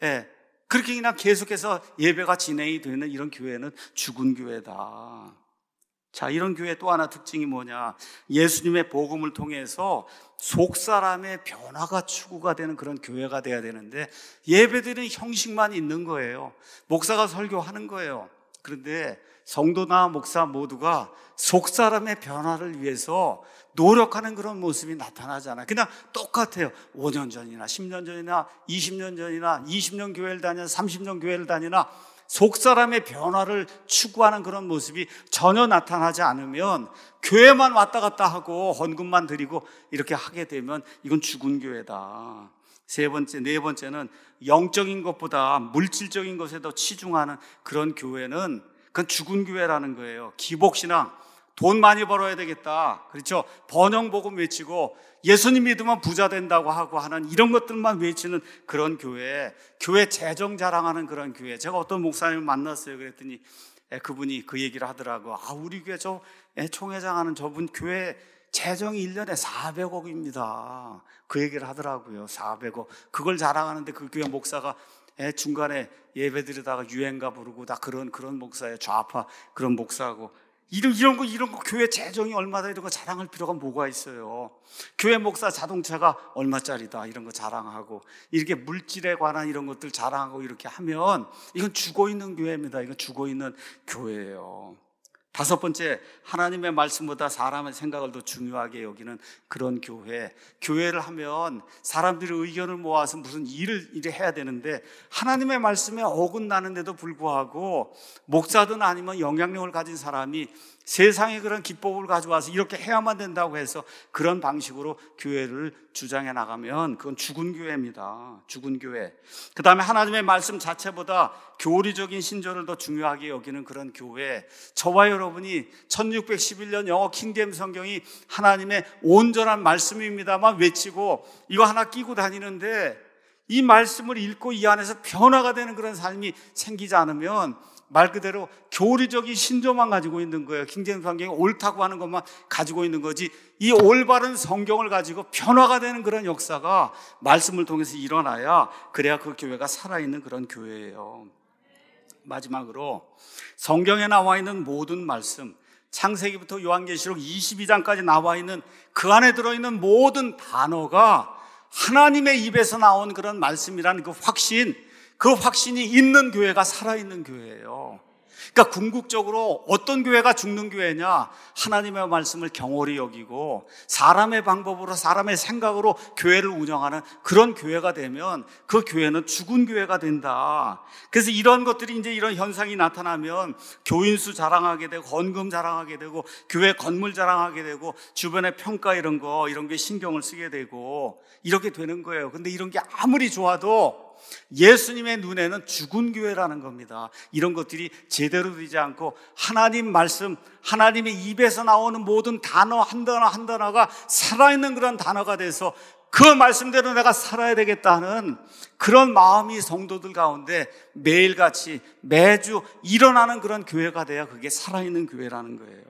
그렇게 그냥 계속해서 예배가 진행이 되는 이런 교회는 죽은 교회다. 자, 이런 교회 또 하나 특징이 뭐냐? 예수님의 복음을 통해서 속 사람의 변화가 추구가 되는 그런 교회가 돼야 되는데, 예배드리는 형식만 있는 거예요. 목사가 설교하는 거예요. 그런데 성도나 목사 모두가 속 사람의 변화를 위해서 노력하는 그런 모습이 나타나잖아요. 그냥 똑같아요. 5년 전이나 10년 전이나 20년 전이나 20년 교회를 다니나 30년 교회를 다니나 속 사람의 변화를 추구하는 그런 모습이 전혀 나타나지 않으면, 교회만 왔다 갔다 하고 헌금만 드리고 이렇게 하게 되면 이건 죽은 교회다. 네 번째는 영적인 것보다 물질적인 것에 더 치중하는 그런 교회는 그건 죽은 교회라는 거예요. 기복신앙, 돈 많이 벌어야 되겠다, 그렇죠? 번영복음 외치고 예수님 믿으면 부자 된다고 하고 하는 이런 것들만 외치는 그런 교회 재정 자랑하는 그런 교회. 제가 어떤 목사님을 만났어요. 그랬더니 그분이 그 얘기를 하더라고. 우리 교회 저 총회장하는 저분 교회 재정이 1년에 400억입니다. 그 얘기를 하더라고요. 400억. 그걸 자랑하는데 그 교회 목사가 중간에 예배 드리다가 유행가 부르고 다 그런 목사예요. 좌파 그런 목사하고. 이런 거 교회 재정이 얼마다 이런 거 자랑할 필요가 뭐가 있어요. 교회 목사 자동차가 얼마짜리다 이런 거 자랑하고, 이렇게 물질에 관한 이런 것들 자랑하고 이렇게 하면 이건 죽어 있는 교회입니다. 이건 죽어 있는 교회예요. 다섯 번째, 하나님의 말씀보다 사람의 생각을 더 중요하게 여기는 그런 교회를 하면 사람들이 의견을 모아서 무슨 일을 해야 되는데, 하나님의 말씀에 어긋나는데도 불구하고 목사든 아니면 영향력을 가진 사람이 세상에 그런 기법을 가져와서 이렇게 해야만 된다고 해서 그런 방식으로 교회를 주장해 나가면 그건 죽은 교회입니다. 죽은 교회. 그 다음에 하나님의 말씀 자체보다 교리적인 신조를 더 중요하게 여기는 그런 교회. 저와 여러분이 1611년 영어 킹제임스 성경이 하나님의 온전한 말씀입니다만 외치고 이거 하나 끼고 다니는데, 이 말씀을 읽고 이 안에서 변화가 되는 그런 삶이 생기지 않으면 말 그대로 교리적인 신조만 가지고 있는 거예요. 킹제임스 성경이 옳다고 하는 것만 가지고 있는 거지, 이 올바른 성경을 가지고 변화가 되는 그런 역사가 말씀을 통해서 일어나야, 그래야 그 교회가 살아있는 그런 교회예요. 마지막으로 성경에 나와 있는 모든 말씀, 창세기부터 요한계시록 22장까지 나와 있는 그 안에 들어있는 모든 단어가 하나님의 입에서 나온 그런 말씀이라는 그 확신이 있는 교회가 살아있는 교회예요. 그러니까 궁극적으로 어떤 교회가 죽는 교회냐? 하나님의 말씀을 경홀히 여기고 사람의 방법으로, 사람의 생각으로 교회를 운영하는 그런 교회가 되면 그 교회는 죽은 교회가 된다. 그래서 이런 것들이 이제 이런 현상이 나타나면 교인수 자랑하게 되고 헌금 자랑하게 되고 교회 건물 자랑하게 되고 주변의 평가 이런 게 신경을 쓰게 되고 이렇게 되는 거예요. 근데 이런 게 아무리 좋아도 예수님의 눈에는 죽은 교회라는 겁니다. 이런 것들이 제대로 되지 않고 하나님 말씀, 하나님의 입에서 나오는 모든 단어 한 단어가 살아있는 그런 단어가 돼서 그 말씀대로 내가 살아야 되겠다는 그런 마음이 성도들 가운데 매일같이 매주 일어나는 그런 교회가 돼야 그게 살아있는 교회라는 거예요.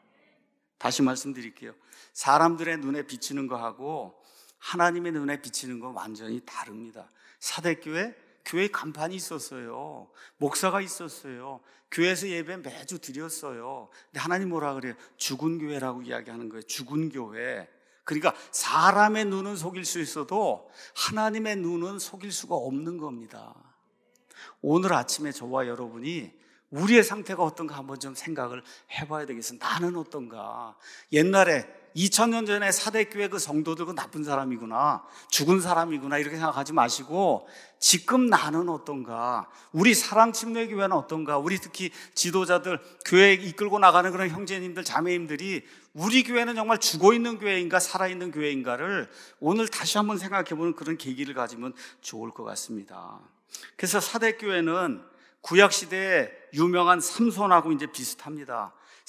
다시 말씀드릴게요. 사람들의 눈에 비치는 거하고 하나님의 눈에 비치는 거 완전히 다릅니다. 사대교회, 교회에 간판이 있었어요. 목사가 있었어요. 교회에서 예배 매주 드렸어요. 근데 하나님 뭐라 그래요? 죽은 교회라고 이야기하는 거예요. 죽은 교회. 그러니까 사람의 눈은 속일 수 있어도 하나님의 눈은 속일 수가 없는 겁니다. 오늘 아침에 저와 여러분이 우리의 상태가 어떤가 한번 좀 생각을 해봐야 되겠어요. 나는 어떤가? 옛날에 2000년 전에 사대교회 그 성도들 그 나쁜 사람이구나, 죽은 사람이구나 이렇게 생각하지 마시고 지금 나는 어떤가? 우리 사랑침례교회는 어떤가? 우리 특히 지도자들, 교회 이끌고 나가는 그런 형제님들, 자매님들이 우리 교회는 정말 죽어있는 교회인가 살아있는 교회인가를 오늘 다시 한번 생각해보는 그런 계기를 가지면 좋을 것 같습니다. 그래서 사대교회는 구약시대에 유명한 삼손하고 이제 비슷합니다.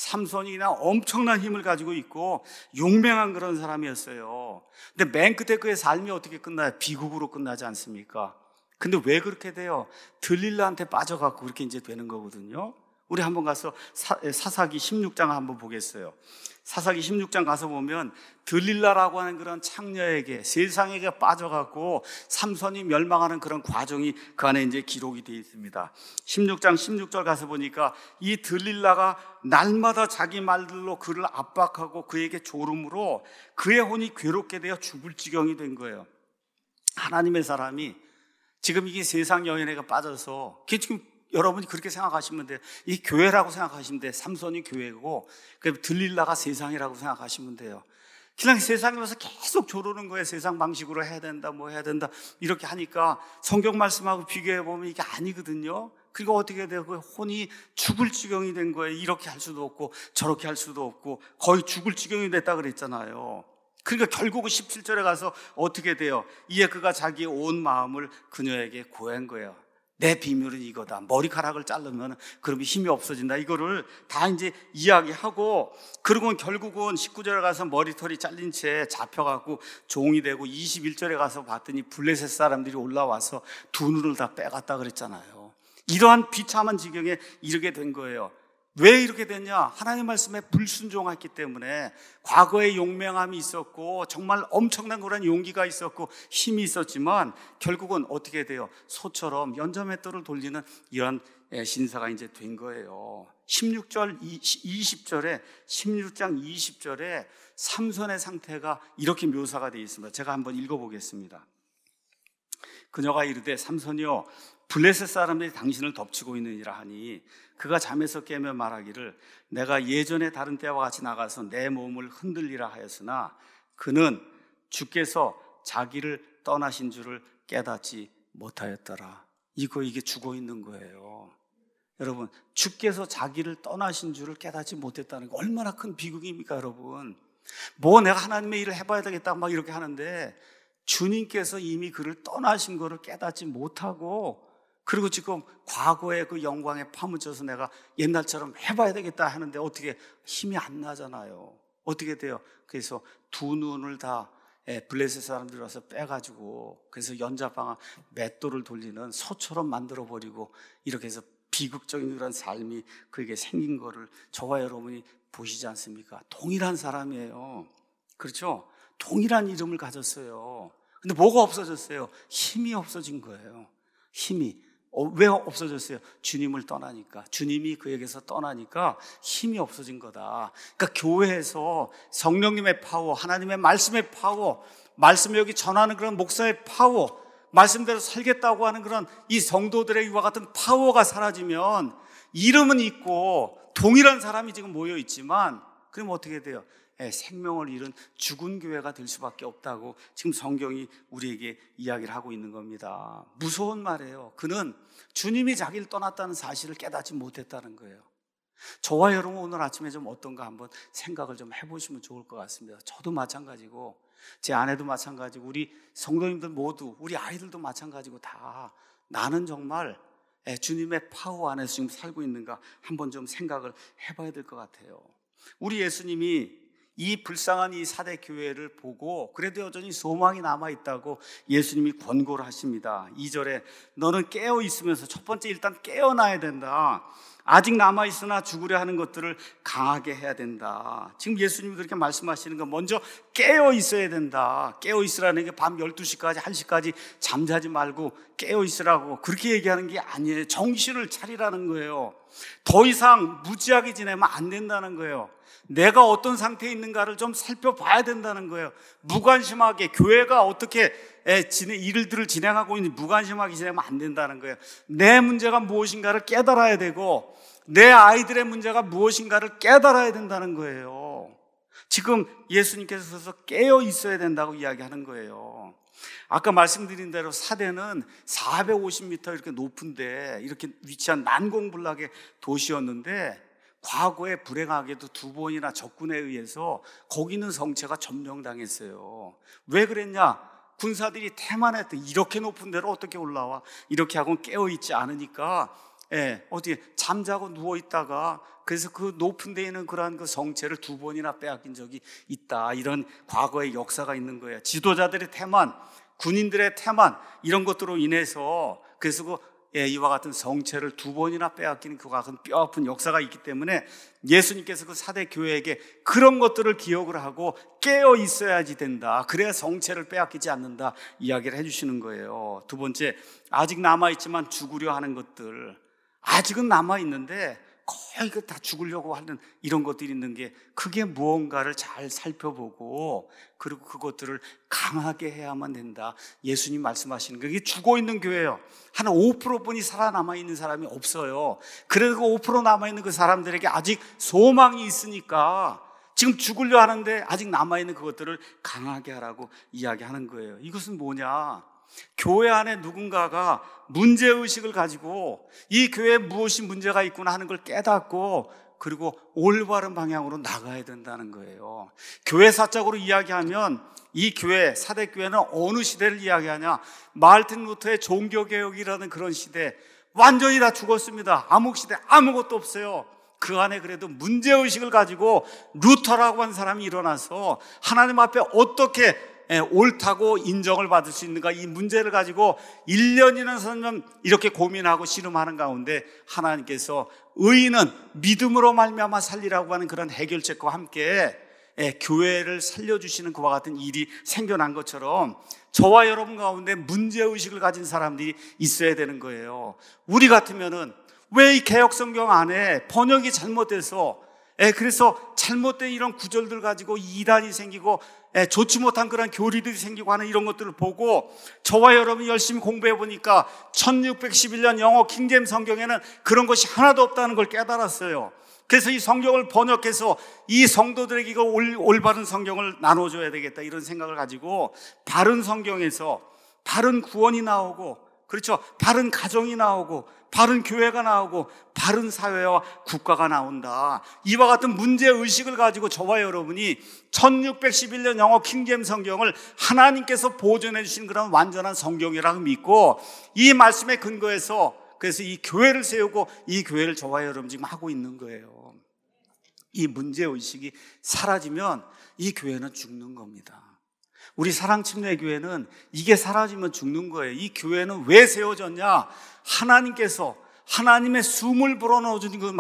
삼손이 그냥 엄청난 힘을 가지고 있고 용맹한 그런 사람이었어요. 근데 맨 끝에 그의 삶이 어떻게 끝나요? 비극으로 끝나지 않습니까? 근데 왜 그렇게 돼요? 들릴라한테 빠져갖고 그렇게 이제 되는 거거든요. 우리 한번 가서 사사기 16장 한번 보겠어요. 사사기 16장 가서 보면 들릴라라고 하는 그런 창녀에게, 세상에게 빠져갖고 삼손이 멸망하는 그런 과정이 그 안에 이제 기록이 되어 있습니다. 16장 16절 가서 보니까 이 들릴라가 날마다 자기 말들로 그를 압박하고 그에게 조름으로 그의 혼이 괴롭게 되어 죽을 지경이 된 거예요. 하나님의 사람이 지금 이게 세상 여인에게 빠져서, 지금 여러분이 그렇게 생각하시면 돼요. 이 교회라고 생각하시면 돼요. 삼손이 교회고 들릴라가 세상이라고 생각하시면 돼요. 그냥 세상에 와서 계속 조르는 거예요. 세상 방식으로 해야 된다, 뭐 해야 된다 이렇게 하니까 성경 말씀하고 비교해 보면 이게 아니거든요. 그리고 어떻게 돼요? 그 혼이 죽을 지경이 된 거예요. 이렇게 할 수도 없고 저렇게 할 수도 없고 거의 죽을 지경이 됐다 그랬잖아요. 그러니까 결국은 17절에 가서 어떻게 돼요? 이에 그가 자기의 온 마음을 그녀에게 고한 거예요. 내 비밀은 이거다. 머리카락을 자르면 그러면 힘이 없어진다. 이거를 다 이제 이야기하고, 그리고 결국은 19절에 가서 머리털이 잘린 채 잡혀갖고 종이 되고, 21절에 가서 봤더니 블레셋 사람들이 올라와서 두 눈을 다 빼갔다 그랬잖아요. 이러한 비참한 지경에 이르게 된 거예요. 왜 이렇게 됐냐? 하나님 말씀에 불순종했기 때문에. 과거에 용맹함이 있었고 정말 엄청난 그런 용기가 있었고 힘이 있었지만 결국은 어떻게 돼요? 소처럼 연자맷돌을 돌리는 이런 신사가 이제 된 거예요. 16절, 20절에 16장 20절에 삼손의 상태가 이렇게 묘사가 되어 있습니다. 제가 한번 읽어보겠습니다. 그녀가 이르되 삼손이여 블레셋 사람들이 당신을 덮치고 있느니라 하니 그가 잠에서 깨며 말하기를 내가 예전에 다른 때와 같이 나가서 내 몸을 흔들리라 하였으나 그는 주께서 자기를 떠나신 줄을 깨닫지 못하였더라. 이게 죽어 있는 거예요. 여러분, 주께서 자기를 떠나신 줄을 깨닫지 못했다는 거 얼마나 큰 비극입니까, 여러분? 뭐 내가 하나님의 일을 해봐야 되겠다 막 이렇게 하는데 주님께서 이미 그를 떠나신 거를 깨닫지 못하고, 그리고 지금 과거의 그 영광에 파묻혀서 내가 옛날처럼 해봐야 되겠다 하는데 어떻게 힘이 안 나잖아요. 어떻게 돼요? 그래서 두 눈을 다 블레셋 사람들이 와서 빼가지고, 그래서 연자방아 맷돌을 돌리는 소처럼 만들어버리고, 이렇게 해서 비극적인 그런 삶이 그에게 생긴 거를 저와 여러분이 보시지 않습니까? 동일한 사람이에요. 그렇죠? 동일한 이름을 가졌어요. 근데 뭐가 없어졌어요? 힘이 없어진 거예요. 힘이. 왜 없어졌어요? 주님을 떠나니까. 주님이 그에게서 떠나니까 힘이 없어진 거다. 그러니까 교회에서 성령님의 파워, 하나님의 말씀의 파워, 말씀을 여기 전하는 그런 목사의 파워, 말씀대로 살겠다고 하는 그런 이 성도들의 이와 같은 파워가 사라지면 이름은 있고 동일한 사람이 지금 모여 있지만 그럼 어떻게 돼요? 생명을 잃은 죽은 교회가 될 수밖에 없다고 지금 성경이 우리에게 이야기를 하고 있는 겁니다. 무서운 말이에요. 그는 주님이 자기를 떠났다는 사실을 깨닫지 못했다는 거예요. 저와 여러분 오늘 아침에 좀 어떤가 한번 생각을 좀 해보시면 좋을 것 같습니다. 저도 마찬가지고 제 아내도 마찬가지고 우리 성도님들 모두, 우리 아이들도 마찬가지고 다 나는 정말 주님의 파워 안에서 지금 살고 있는가 한번 좀 생각을 해봐야 될 것 같아요. 우리 예수님이 이 불쌍한 이 사대 교회를 보고 그래도 여전히 소망이 남아있다고 예수님이 권고를 하십니다. 2절에 너는 깨어 있으면서 첫 번째 일단 깨어나야 된다. 아직 남아있으나 죽으려 하는 것들을 강하게 해야 된다. 지금 예수님이 그렇게 말씀하시는 건 먼저 깨어 있어야 된다. 깨어 있으라는 게 밤 12시까지 1시까지 잠자지 말고 깨어 있으라고 그렇게 얘기하는 게 아니에요. 정신을 차리라는 거예요. 더 이상 무지하게 지내면 안 된다는 거예요. 내가 어떤 상태에 있는가를 좀 살펴봐야 된다는 거예요. 무관심하게 교회가 어떻게 일들을 진행하고 있는지 무관심하게 지내면 안 된다는 거예요. 내 문제가 무엇인가를 깨달아야 되고 내 아이들의 문제가 무엇인가를 깨달아야 된다는 거예요. 지금 예수님께서 깨어 있어야 된다고 이야기하는 거예요. 아까 말씀드린 대로 사대는 450m 이렇게 높은데 이렇게 위치한 난공불락의 도시였는데 과거에 불행하게도 2번이나 적군에 의해서 거기 있는 성체가 점령당했어요. 왜 그랬냐? 군사들이 태만했대. 이렇게 높은 데로 어떻게 올라와? 이렇게 하고는 깨어있지 않으니까 어디 잠자고 누워 있다가 그래서 그 높은 데 있는 그러한 그 성체를 2번이나 빼앗긴 적이 있다. 이런 과거의 역사가 있는 거예요. 지도자들의 태만, 군인들의 태만, 이런 것들로 인해서 그래서 이와 같은 성체를 2번이나 빼앗기는 그와 같은 뼈아픈 역사가 있기 때문에 예수님께서 그 사대 교회에게 그런 것들을 기억을 하고 깨어 있어야지 된다. 그래야 성체를 빼앗기지 않는다. 이야기를 해주시는 거예요. 2번째, 아직 남아있지만 죽으려 하는 것들, 아직은 남아있는데 거의 다 죽으려고 하는 이런 것들이 있는 게, 그게 무언가를 잘 살펴보고 그리고 그것들을 강하게 해야만 된다. 예수님 말씀하시는 게, 이게 죽어있는 교회예요. 한 5%뿐이 살아남아있는 사람이 없어요. 그래도 그 5% 남아있는 그 사람들에게 아직 소망이 있으니까 지금 죽으려 하는데 아직 남아있는 그것들을 강하게 하라고 이야기하는 거예요. 이것은 뭐냐? 교회 안에 누군가가 문제의식을 가지고 이 교회에 무엇이 문제가 있구나 하는 걸 깨닫고 그리고 올바른 방향으로 나가야 된다는 거예요. 교회 사적으로 이야기하면 이 교회, 사대교회는 어느 시대를 이야기하냐? 마르틴 루터의 종교개혁이라는 그런 시대, 완전히 다 죽었습니다. 암흑 시대, 아무것도 없어요. 그 안에 그래도 문제의식을 가지고 루터라고 하는 사람이 일어나서 하나님 앞에 어떻게 옳다고 인정을 받을 수 있는가, 이 문제를 가지고 1년이나 선년 이렇게 고민하고 씨름하는 가운데 하나님께서 의인은 믿음으로 말미암아 살리라고 하는 그런 해결책과 함께 교회를 살려주시는 그와 같은 일이 생겨난 것처럼 저와 여러분 가운데 문제의식을 가진 사람들이 있어야 되는 거예요. 우리 같으면은 왜 이 개혁성경 안에 번역이 잘못돼서 그래서 잘못된 이런 구절들 가지고 이단이 생기고 좋지 못한 그런 교리들이 생기고 하는 이런 것들을 보고 저와 여러분이 열심히 공부해 보니까 1611년 영어 킹제임스 성경에는 그런 것이 하나도 없다는 걸 깨달았어요. 그래서 이 성경을 번역해서 이 성도들에게 이거 올바른 성경을 나눠줘야 되겠다, 이런 생각을 가지고 바른 성경에서 바른 구원이 나오고, 그렇죠, 바른 가정이 나오고 바른 교회가 나오고 바른 사회와 국가가 나온다. 이와 같은 문제의식을 가지고 저와 여러분이 1611년 영어 킹제임스 성경을 하나님께서 보존해 주신 그런 완전한 성경이라고 믿고 이 말씀에 근거해서 그래서 이 교회를 세우고 이 교회를 저와 여러분 지금 하고 있는 거예요. 이 문제의식이 사라지면 이 교회는 죽는 겁니다. 우리 사랑침례교회는 이게 사라지면 죽는 거예요. 이 교회는 왜 세워졌냐? 하나님께서 하나님의 숨을 불어넣어 주신 그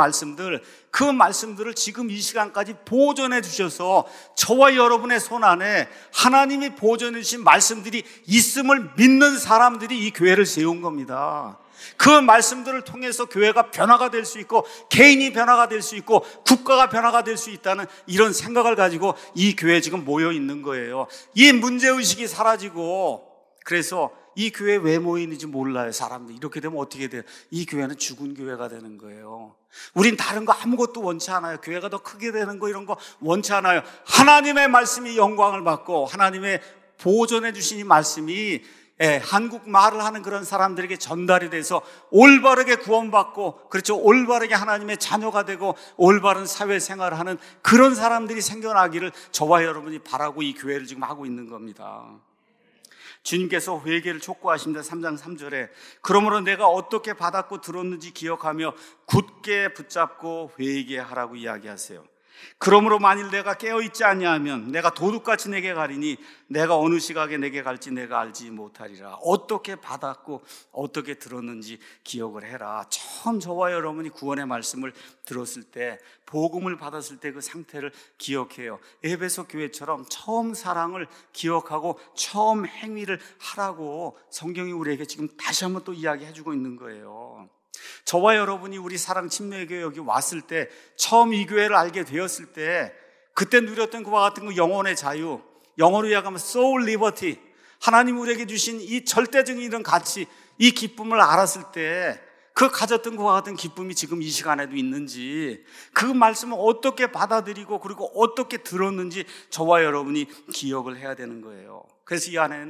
말씀들을 지금 이 시간까지 보존해 주셔서 저와 여러분의 손 안에 하나님이 보존해 주신 말씀들이 있음을 믿는 사람들이 이 교회를 세운 겁니다. 그 말씀들을 통해서 교회가 변화가 될 수 있고 개인이 변화가 될 수 있고 국가가 변화가 될 수 있다는 이런 생각을 가지고 이 교회에 지금 모여 있는 거예요. 이 문제의식이 사라지고, 그래서 이 교회에 왜 모이는지 몰라요. 사람들이 이렇게 되면 어떻게 돼요? 이 교회는 죽은 교회가 되는 거예요. 우린 다른 거 아무것도 원치 않아요. 교회가 더 크게 되는 거 이런 거 원치 않아요. 하나님의 말씀이 영광을 받고 하나님의 보존해 주신 이 말씀이 한국말을 하는 그런 사람들에게 전달이 돼서 올바르게 구원받고, 그렇죠, 올바르게 하나님의 자녀가 되고 올바른 사회생활을 하는 그런 사람들이 생겨나기를 저와 여러분이 바라고 이 교회를 지금 하고 있는 겁니다. 주님께서 회개를 촉구하십니다. 3장 3절에 그러므로 내가 어떻게 받았고 들었는지 기억하며 굳게 붙잡고 회개하라고 이야기하세요. 그러므로 만일 내가 깨어있지 아니하면 내가 도둑같이 내게 가리니 내가 어느 시각에 내게 갈지 내가 알지 못하리라. 어떻게 받았고 어떻게 들었는지 기억을 해라. 처음 저와 여러분이 구원의 말씀을 들었을 때, 복음을 받았을 때 그 상태를 기억해요. 에베소 교회처럼 처음 사랑을 기억하고 처음 행위를 하라고 성경이 우리에게 지금 다시 한번 또 이야기해주고 있는 거예요. 저와 여러분이 우리 사랑 침례교회 여기 왔을 때, 처음 이 교회를 알게 되었을 때 그때 누렸던 그와 같은 그 영혼의 자유, 영어로 이야기하면 soul liberty, 하나님 우리에게 주신 이 절대적인 이런 가치, 이 기쁨을 알았을 때 그 가졌던 그와 같은 기쁨이 지금 이 시간에도 있는지, 그 말씀을 어떻게 받아들이고 그리고 어떻게 들었는지 저와 여러분이 기억을 해야 되는 거예요. 그래서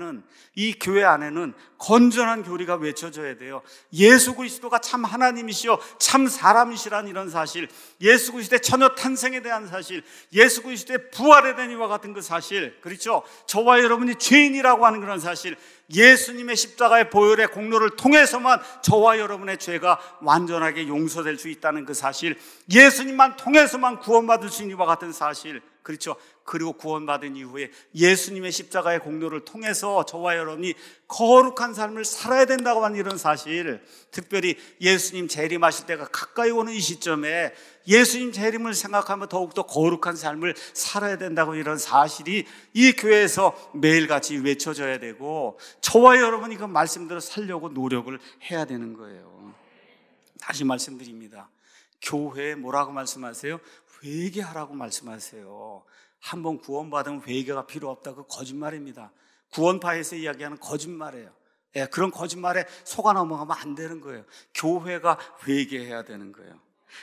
이 교회 안에는 건전한 교리가 외쳐져야 돼요. 예수 그리스도가 참 하나님이시요 참 사람이시란 이런 사실, 예수 그리스도의 처녀 탄생에 대한 사실, 예수 그리스도의 부활에 대한 이와 같은 그 사실, 그렇죠? 저와 여러분이 죄인이라고 하는 그런 사실, 예수님의 십자가의 보혈의 공로를 통해서만 저와 여러분의 죄가 완전하게 용서될 수 있다는 그 사실, 예수님만 통해서만 구원받을 수 있는 이와 같은 사실, 그렇죠? 그리고 구원받은 이후에 예수님의 십자가의 공로를 통해서 저와 여러분이 거룩한 삶을 살아야 된다고 하는 이런 사실, 특별히 예수님 재림하실 때가 가까이 오는 이 시점에 예수님 재림을 생각하면 더욱더 거룩한 삶을 살아야 된다고 이런 사실이 이 교회에서 매일같이 외쳐져야 되고, 저와 여러분이 그 말씀대로 살려고 노력을 해야 되는 거예요. 다시 말씀드립니다. 교회에 뭐라고 말씀하세요? 회개하라고 말씀하세요. 한번 구원받으면 회개가 필요 없다, 그 거짓말입니다. 구원파에서 이야기하는 거짓말이에요. 그런 거짓말에 속아 넘어가면 안 되는 거예요. 교회가 회개해야 되는 거예요.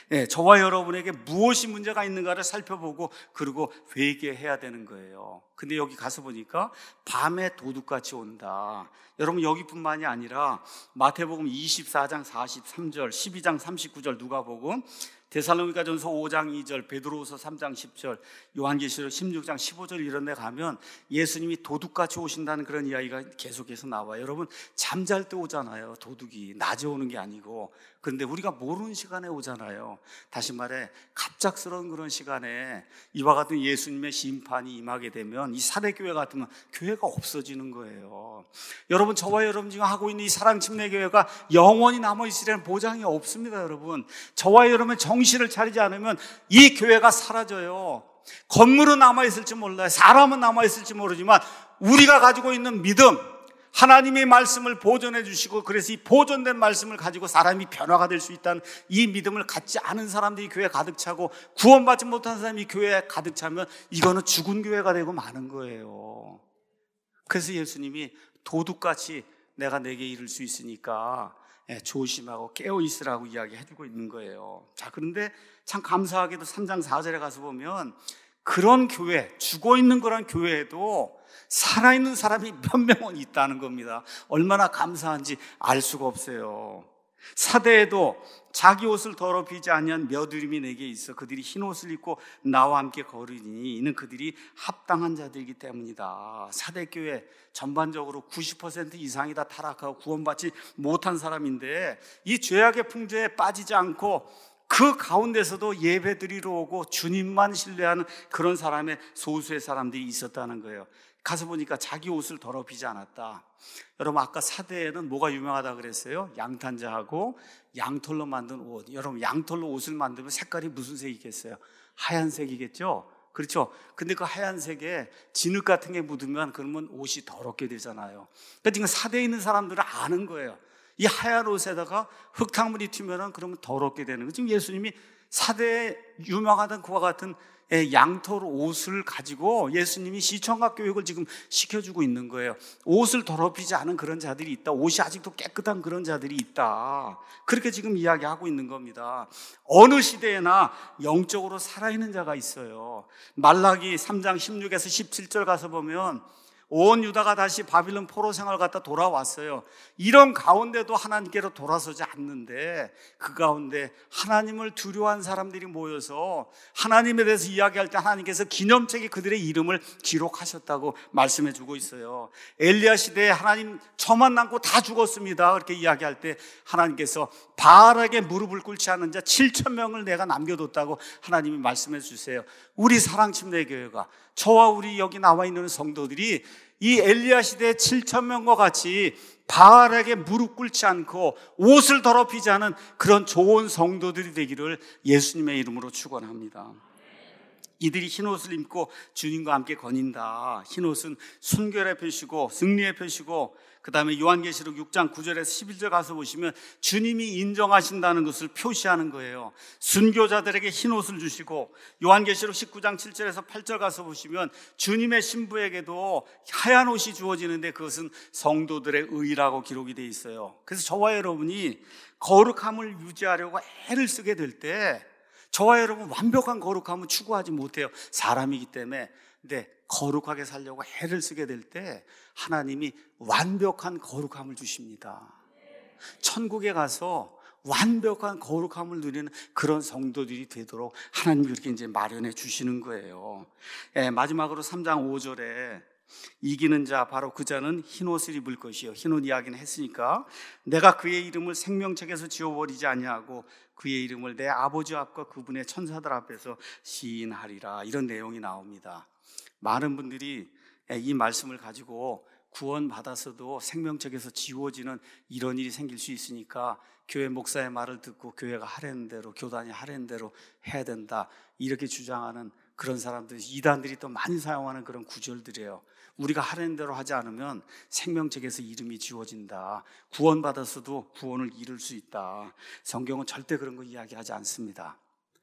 저와 여러분에게 무엇이 문제가 있는가를 살펴보고 그리고 회개해야 되는 거예요. 근데 여기 가서 보니까 밤에 도둑같이 온다. 여러분, 여기뿐만이 아니라 마태복음 24장 43절, 12장 39절, 누가복음, 데살로니가전서 5장 2절, 베드로후서 3장 10절, 요한계시록 16장 15절 이런 데 가면 예수님이 도둑같이 오신다는 그런 이야기가 계속해서 나와요. 여러분, 잠잘 때 오잖아요. 도둑이 낮에 오는 게 아니고. 그런데 우리가 모르는 시간에 오잖아요. 다시 말해 갑작스러운 그런 시간에 이와 같은 예수님의 심판이 임하게 되면 이 사대교회 같으면 교회가 없어지는 거예요. 여러분, 저와 여러분 지금 하고 있는 이 사랑침례교회가 영원히 남아있으려는 보장이 없습니다. 여러분, 저와 여러분의 정신을 차리지 않으면 이 교회가 사라져요. 건물은 남아있을지 몰라요. 사람은 남아있을지 모르지만 우리가 가지고 있는 믿음, 하나님의 말씀을 보존해 주시고, 그래서 이 보존된 말씀을 가지고 사람이 변화가 될 수 있다는 이 믿음을 갖지 않은 사람들이 교회에 가득 차고, 구원받지 못한 사람이 교회에 가득 차면 이거는 죽은 교회가 되고 마는 거예요. 그래서 예수님이 도둑같이 내가 내게 이를 수 있으니까 조심하고 깨어 있으라고 이야기해 주고 있는 거예요. 자, 그런데 참 감사하게도 3장 4절에 가서 보면 그런 교회, 죽어 있는 그런 교회에도 살아있는 사람이 몇 명은 있다는 겁니다. 얼마나 감사한지 알 수가 없어요. 사대에도 자기 옷을 더럽히지 아니한 몇 이름이 내게 있어 그들이 흰 옷을 입고 나와 함께 걸으니 이는 그들이 합당한 자들이기 때문이다. 사대교회 전반적으로 90% 이상이 다 타락하고 구원받지 못한 사람인데, 이 죄악의 풍조에 빠지지 않고 그 가운데서도 예배드리러 오고 주님만 신뢰하는 그런 사람의 소수의 사람들이 있었다는 거예요. 가서 보니까 자기 옷을 더럽히지 않았다. 여러분, 아까 사대에는 뭐가 유명하다 그랬어요? 양탄자하고 양털로 만든 옷. 여러분, 양털로 옷을 만들면 색깔이 무슨 색이겠어요? 하얀색이겠죠? 그렇죠? 근데 그 하얀색에 진흙 같은 게 묻으면 그러면 옷이 더럽게 되잖아요. 그러니까 지금 사대에 있는 사람들은 아는 거예요. 이 하얀 옷에다가 흙탕물이 튀면은 그러면 더럽게 되는 거예요. 지금 예수님이 사대에 유명하던 그와 같은 양털 옷을 가지고 예수님이 시청각 교육을 지금 시켜주고 있는 거예요. 옷을 더럽히지 않은 그런 자들이 있다. 옷이 아직도 깨끗한 그런 자들이 있다. 그렇게 지금 이야기하고 있는 겁니다. 어느 시대에나 영적으로 살아있는 자가 있어요. 말라기 3장 16에서 17절 가서 보면 온 유다가 다시 바빌론 포로 생활 갔다 돌아왔어요. 이런 가운데도 하나님께로 돌아서지 않는데, 그 가운데 하나님을 두려워한 사람들이 모여서 하나님에 대해서 이야기할 때 하나님께서 기념책에 그들의 이름을 기록하셨다고 말씀해 주고 있어요. 엘리야 시대에 하나님 저만 남고 다 죽었습니다. 그렇게 이야기할 때 하나님께서 바알에게 무릎을 꿇지 않은 자 7,000명을 내가 남겨뒀다고 하나님이 말씀해 주세요. 우리 사랑침례교회가, 저와 우리 여기 나와 있는 성도들이 이 엘리야 시대의 7,000명과 같이 바알에게 무릎 꿇지 않고 옷을 더럽히지 않은 그런 좋은 성도들이 되기를 예수님의 이름으로 축원합니다. 이들이 흰옷을 입고 주님과 함께 거닌다. 흰옷은 순결의 표시고 승리의 표시고, 그 다음에 요한계시록 6장 9절에서 11절 가서 보시면 주님이 인정하신다는 것을 표시하는 거예요. 순교자들에게 흰옷을 주시고, 요한계시록 19장 7절에서 8절 가서 보시면 주님의 신부에게도 하얀 옷이 주어지는데 그것은 성도들의 의라고 기록이 되어 있어요. 그래서 저와 여러분이 거룩함을 유지하려고 애를 쓰게 될 때, 저와 여러분 완벽한 거룩함은 추구하지 못해요. 사람이기 때문에. 근데 거룩하게 살려고 애를 쓰게 될 때 하나님이 완벽한 거룩함을 주십니다. 천국에 가서 완벽한 거룩함을 누리는 그런 성도들이 되도록 하나님이 그렇게 이제 마련해 주시는 거예요. 마지막으로 3장 5절에 이기는 자 바로 그 자는 흰 옷을 입을 것이요. 흰 옷 이야기는 했으니까 내가 그의 이름을 생명책에서 지워버리지 아니하고 그의 이름을 내 아버지 앞과 그분의 천사들 앞에서 시인하리라. 이런 내용이 나옵니다. 많은 분들이 이 말씀을 가지고 구원받았어도 생명책에서 지워지는 이런 일이 생길 수 있으니까 교회 목사의 말을 듣고 교회가 하라는 대로, 교단이 하라는 대로 해야 된다, 이렇게 주장하는 그런 사람들이, 이단들이 또 많이 사용하는 그런 구절들이에요. 우리가 하라는 대로 하지 않으면 생명책에서 이름이 지워진다, 구원받았어도 구원을 잃을 수 있다. 성경은 절대 그런 거 이야기하지 않습니다.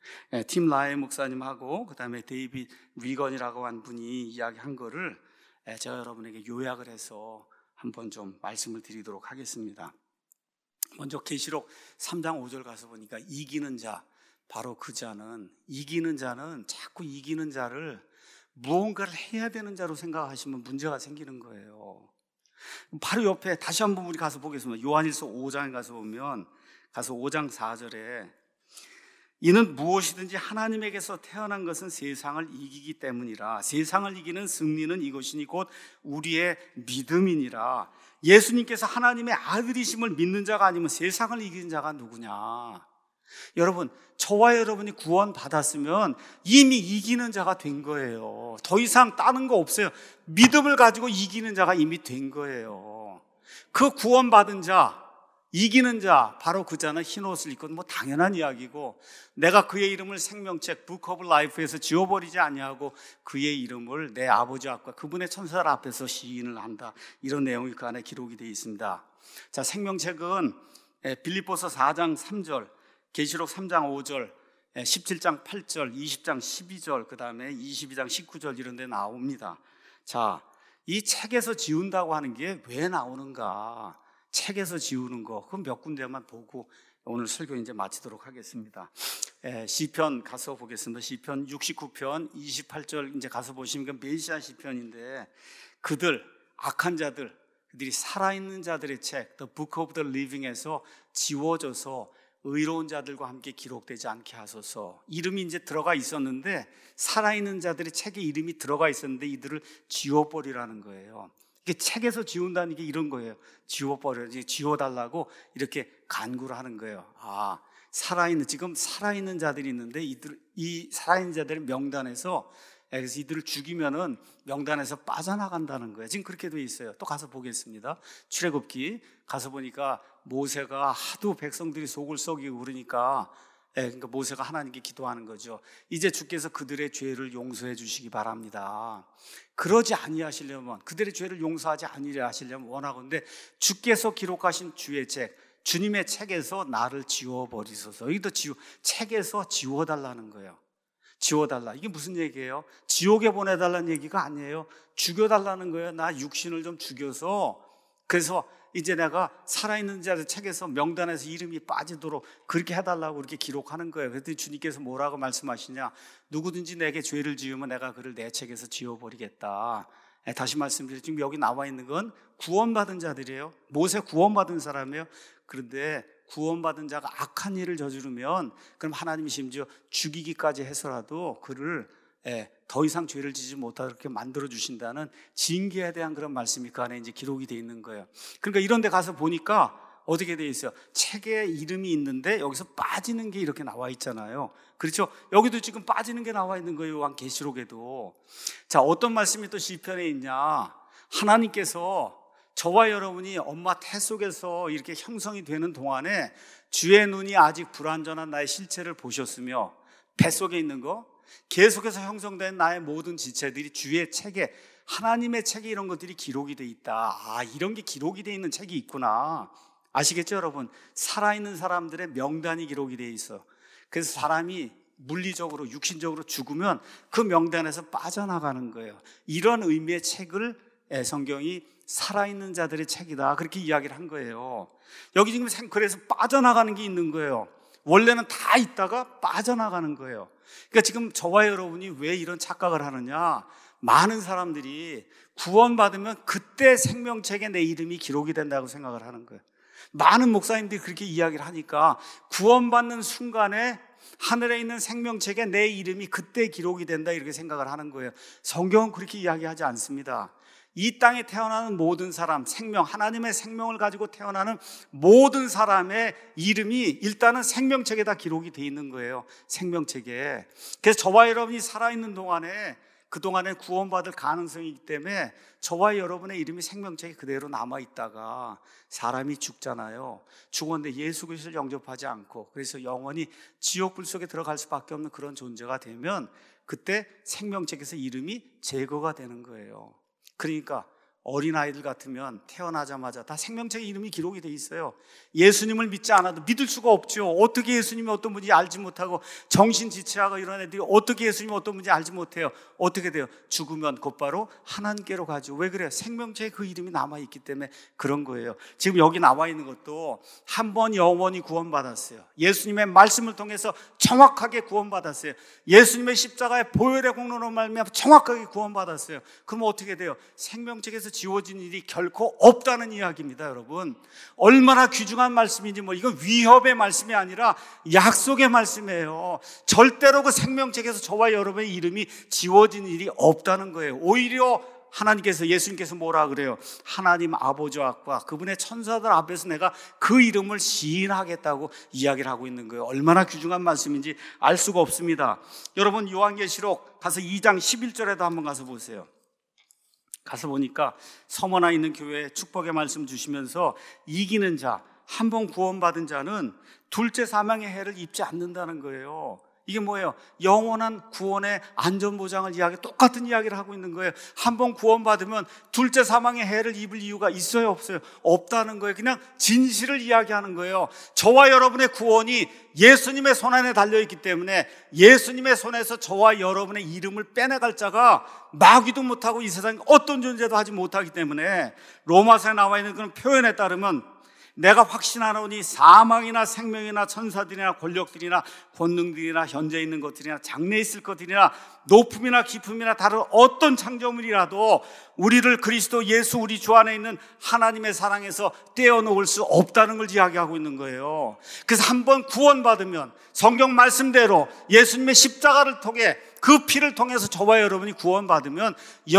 팀 라이 목사님하고 그 다음에 데이빗 위건이라고 한 분이 이야기한 거를 제가 여러분에게 요약을 해서 한번 좀 말씀을 드리도록 하겠습니다. 먼저 계시록 3장 5절 가서 보니까 이기는 자, 바로 그 자는, 이기는 자는 자꾸 이기는 자를 무언가를 해야 되는 자로 생각하시면 문제가 생기는 거예요. 바로 옆에 다시 한번 우리 가서 보겠습니다. 요한일서 5장에 가서 보면, 가서 5장 4절에 이는 무엇이든지 하나님에게서 태어난 것은 세상을 이기기 때문이라. 세상을 이기는 승리는 이것이니 곧 우리의 믿음이니라. 예수님께서 하나님의 아들이심을 믿는 자가 아니면 세상을 이기는 자가 누구냐? 여러분, 저와 여러분이 구원 받았으면 이미 이기는 자가 된 거예요. 더 이상 다른 거 없어요. 믿음을 가지고 이기는 자가 이미 된 거예요. 그 구원받은 자, 이기는 자, 바로 그 자는 흰 옷을 입고, 뭐 당연한 이야기고, 내가 그의 이름을 생명책 Book of Life에서 지워버리지 아니하고 그의 이름을 내 아버지 앞과 그분의 천사들 앞에서 시인을 한다, 이런 내용이 그 안에 기록이 되어 있습니다. 자, 생명책은 빌립보서 4장 3절, 계시록 3장 5절, 17장 8절, 20장 12절, 그 다음에 22장 19절 이런 데 나옵니다. 자, 이 책에서 지운다고 하는 게 왜 나오는가? 책에서 지우는 거, 그럼 몇 군데만 보고 오늘 설교 이제 마치도록 하겠습니다. 시편 가서 보겠습니다. 시편 69편 28절 이제 가서 보시면 메시아 시편인데, 그들, 악한 자들, 그들이 살아있는 자들의 책, The Book of the Living에서 지워져서 의로운 자들과 함께 기록되지 않게 하소서. 이름이 이제 들어가 있었는데, 살아있는 자들의 책에 이름이 들어가 있었는데 이들을 지워버리라는 거예요. 이게 책에서 지운다는 게 이런 거예요. 지워달라고 이렇게 간구를 하는 거예요. 아, 지금 살아있는 자들이 있는데 이 살아있는 자들의 명단에서, 그래서 이들을 죽이면은 명단에서 빠져나간다는 거예요. 지금 그렇게 돼 있어요. 또 가서 보겠습니다. 출애굽기 가서 보니까 모세가 하도 백성들이 속을 썩이고 그러니까, 그러니까 모세가 하나님께 기도하는 거죠. 이제 주께서 그들의 죄를 용서해 주시기 바랍니다. 그러지 아니하시려면, 그들의 죄를 용서하지 아니하시려면 원하건대 주께서 기록하신 주의 책, 주님의 책에서 나를 지워버리소서. 여기도 책에서 지워달라는 거예요. 지워달라. 이게 무슨 얘기예요? 지옥에 보내달라는 얘기가 아니에요. 죽여달라는 거예요. 나 육신을 좀 죽여서, 그래서 이제 내가 살아있는 자들 책에서 명단에서 이름이 빠지도록 그렇게 해달라고 그렇게 기록하는 거예요. 그랬더니 주님께서 뭐라고 말씀하시냐? 누구든지 내게 죄를 지으면 내가 그를 내 책에서 지워버리겠다. 다시 말씀드리죠. 지금 여기 나와 있는 건 구원받은 자들이에요. 모세 구원받은 사람이에요. 그런데 구원받은 자가 악한 일을 저지르면, 그럼 하나님이 심지어 죽이기까지 해서라도 그를 더 이상 죄를 지지 못하게 만들어 주신다는 징계에 대한 그런 말씀이 그 안에 이제 기록이 되어 있는 거예요. 그러니까 이런 데 가서 보니까 어떻게 되어 있어요? 책에 이름이 있는데 여기서 빠지는 게 이렇게 나와 있잖아요. 그렇죠? 여기도 지금 빠지는 게 나와 있는 거예요. 요한계시록에도. 자, 어떤 말씀이 또 시편에 있냐? 하나님께서 저와 여러분이 엄마 태 속에서 이렇게 형성이 되는 동안에 주의 눈이 아직 불완전한 나의 실체를 보셨으며, 뱃속에 있는 거, 계속해서 형성된 나의 모든 지체들이 주의 책에, 하나님의 책에 이런 것들이 기록이 돼 있다. 아, 이런 게 기록이 돼 있는 책이 있구나. 아시겠죠, 여러분? 살아있는 사람들의 명단이 기록이 돼 있어. 그래서 사람이 물리적으로, 육신적으로 죽으면 그 명단에서 빠져나가는 거예요. 이런 의미의 책을 성경이 살아있는 자들의 책이다, 그렇게 이야기를 한 거예요. 여기 지금 그래서 빠져나가는 게 있는 거예요. 원래는 다 있다가 빠져나가는 거예요. 그러니까 지금 저와 여러분이 왜 이런 착각을 하느냐? 많은 사람들이 구원받으면 그때 생명책에 내 이름이 기록이 된다고 생각을 하는 거예요. 많은 목사님들이 그렇게 이야기를 하니까 구원받는 순간에 하늘에 있는 생명책에 내 이름이 그때 기록이 된다 이렇게 생각을 하는 거예요. 성경은 그렇게 이야기하지 않습니다. 이 땅에 태어나는 모든 사람, 생명, 하나님의 생명을 가지고 태어나는 모든 사람의 이름이 일단은 생명책에 다 기록이 돼 있는 거예요. 생명책에. 그래서 저와 여러분이 살아있는 동안에 그동안에 구원받을 가능성이 있기 때문에 저와 여러분의 이름이 생명책에 그대로 남아있다가 사람이 죽잖아요. 죽었는데 예수 그리스도를 영접하지 않고 그래서 영원히 지옥불 속에 들어갈 수밖에 없는 그런 존재가 되면 그때 생명책에서 이름이 제거가 되는 거예요. 그러니까 어린아이들 같으면 태어나자마자 다 생명책에 이름이 기록이 돼 있어요. 예수님을 믿지 않아도 믿을 수가 없죠. 어떻게 예수님이 어떤 분인지 알지 못하고 정신지체하고 이런 애들이 어떻게 예수님이 어떤 분인지 알지 못해요. 어떻게 돼요? 죽으면 곧바로 하나님께로 가죠. 왜 그래요? 생명책에 그 이름이 남아있기 때문에 그런 거예요. 지금 여기 나와 있는 것도 한 번 영원히 구원받았어요. 예수님의 말씀을 통해서 정확하게 구원받았어요. 예수님의 십자가의 보혈의 공로로 말미암아 정확하게 구원받았어요. 그럼 어떻게 돼요? 생명책에서 지워진 일이 결코 없다는 이야기입니다, 여러분. 얼마나 귀중한 말씀인지 이건 위협의 말씀이 아니라 약속의 말씀이에요. 절대로 그 생명책에서 저와 여러분의 이름이 지워진 일이 없다는 거예요. 오히려 하나님께서 예수님께서 뭐라 그래요? 하나님 아버지와 그분의 천사들 앞에서 내가 그 이름을 시인하겠다고 이야기를 하고 있는 거예요. 얼마나 귀중한 말씀인지 알 수가 없습니다. 여러분 요한계시록 가서 2장 11절에도 한번 가서 보세요. 가서 보니까 서머나 있는 교회에 축복의 말씀 주시면서 이기는 자, 한 번 구원받은 자는 둘째 사망의 해를 입지 않는다는 거예요. 이게 뭐예요? 영원한 구원의 안전보장을 똑같은 이야기를 하고 있는 거예요. 한 번 구원받으면 둘째 사망의 해를 입을 이유가 있어요? 없어요? 없다는 거예요. 그냥 진실을 이야기하는 거예요. 저와 여러분의 구원이 예수님의 손 안에 달려있기 때문에 예수님의 손에서 저와 여러분의 이름을 빼내갈 자가 마귀도 못하고 이 세상에 어떤 존재도 하지 못하기 때문에 로마서에 나와 있는 그런 표현에 따르면 내가 확신하노니 사망이나 생명이나 천사들이나 권력들이나 권능들이나 현재 있는 것들이나 장래 있을 것들이나 높음이나 깊음이나 다른 어떤 창조물이라도 우리를 그리스도 예수 우리 주 안에 있는 하나님의 사랑에서 떼어놓을 수 없다는 걸 이야기하고 있는 거예요. 그래서 한번 구원받으면 성경 말씀대로 예수님의 십자가를 통해 그 피를 통해서 저와 여러분이 구원받으면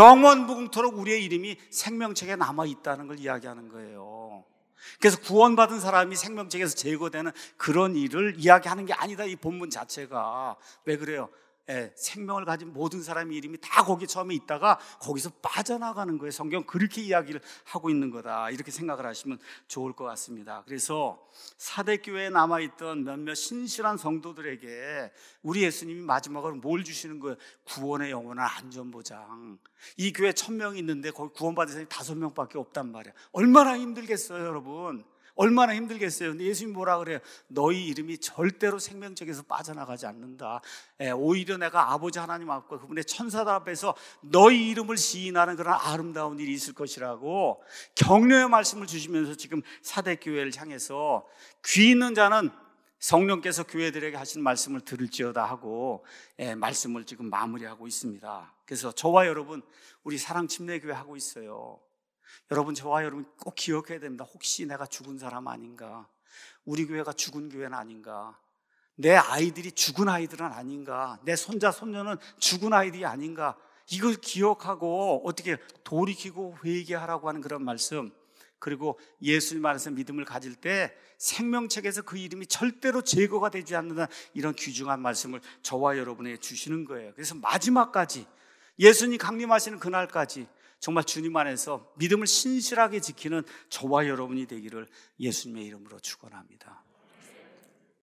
영원무궁토록 우리의 이름이 생명책에 남아있다는 걸 이야기하는 거예요. 그래서 구원받은 사람이 생명책에서 제거되는 그런 일을 이야기하는 게 아니다, 이 본문 자체가. 왜 그래요? 생명을 가진 모든 사람의 이름이 다 거기 처음에 있다가 거기서 빠져나가는 거예요. 성경 그렇게 이야기를 하고 있는 거다, 이렇게 생각을 하시면 좋을 것 같습니다. 그래서 사대교회에 남아있던 몇몇 신실한 성도들에게 우리 예수님이 마지막으로 뭘 주시는 거예요? 구원의 영원한 안전보장. 이 교회 1000명이 있는데 거기 구원받은 사람이 5명밖에 없단 말이에요. 얼마나 힘들겠어요, 여러분. 얼마나 힘들겠어요. 근데 예수님이 뭐라 그래요? 너희 이름이 절대로 생명책에서 빠져나가지 않는다. 오히려 내가 아버지 하나님 앞과 그분의 천사들 앞에서 너희 이름을 시인하는 그런 아름다운 일이 있을 것이라고 격려의 말씀을 주시면서 지금 사대교회를 향해서 귀 있는 자는 성령께서 교회들에게 하신 말씀을 들을지어다 하고 말씀을 지금 마무리하고 있습니다. 그래서 저와 여러분 우리 사랑침례교회 하고 있어요. 여러분, 저와 여러분 꼭 기억해야 됩니다. 혹시 내가 죽은 사람 아닌가? 우리 교회가 죽은 교회는 아닌가? 내 아이들이 죽은 아이들은 아닌가? 내 손자, 손녀는 죽은 아이들이 아닌가? 이걸 기억하고 어떻게 돌이키고 회개하라고 하는 그런 말씀, 그리고 예수님 안에서 믿음을 가질 때 생명책에서 그 이름이 절대로 제거가 되지 않는다, 이런 귀중한 말씀을 저와 여러분에게 주시는 거예요. 그래서 마지막까지 예수님 강림하시는 그날까지 정말 주님 안에서 믿음을 신실하게 지키는 저와 여러분이 되기를 예수님의 이름으로 축원합니다.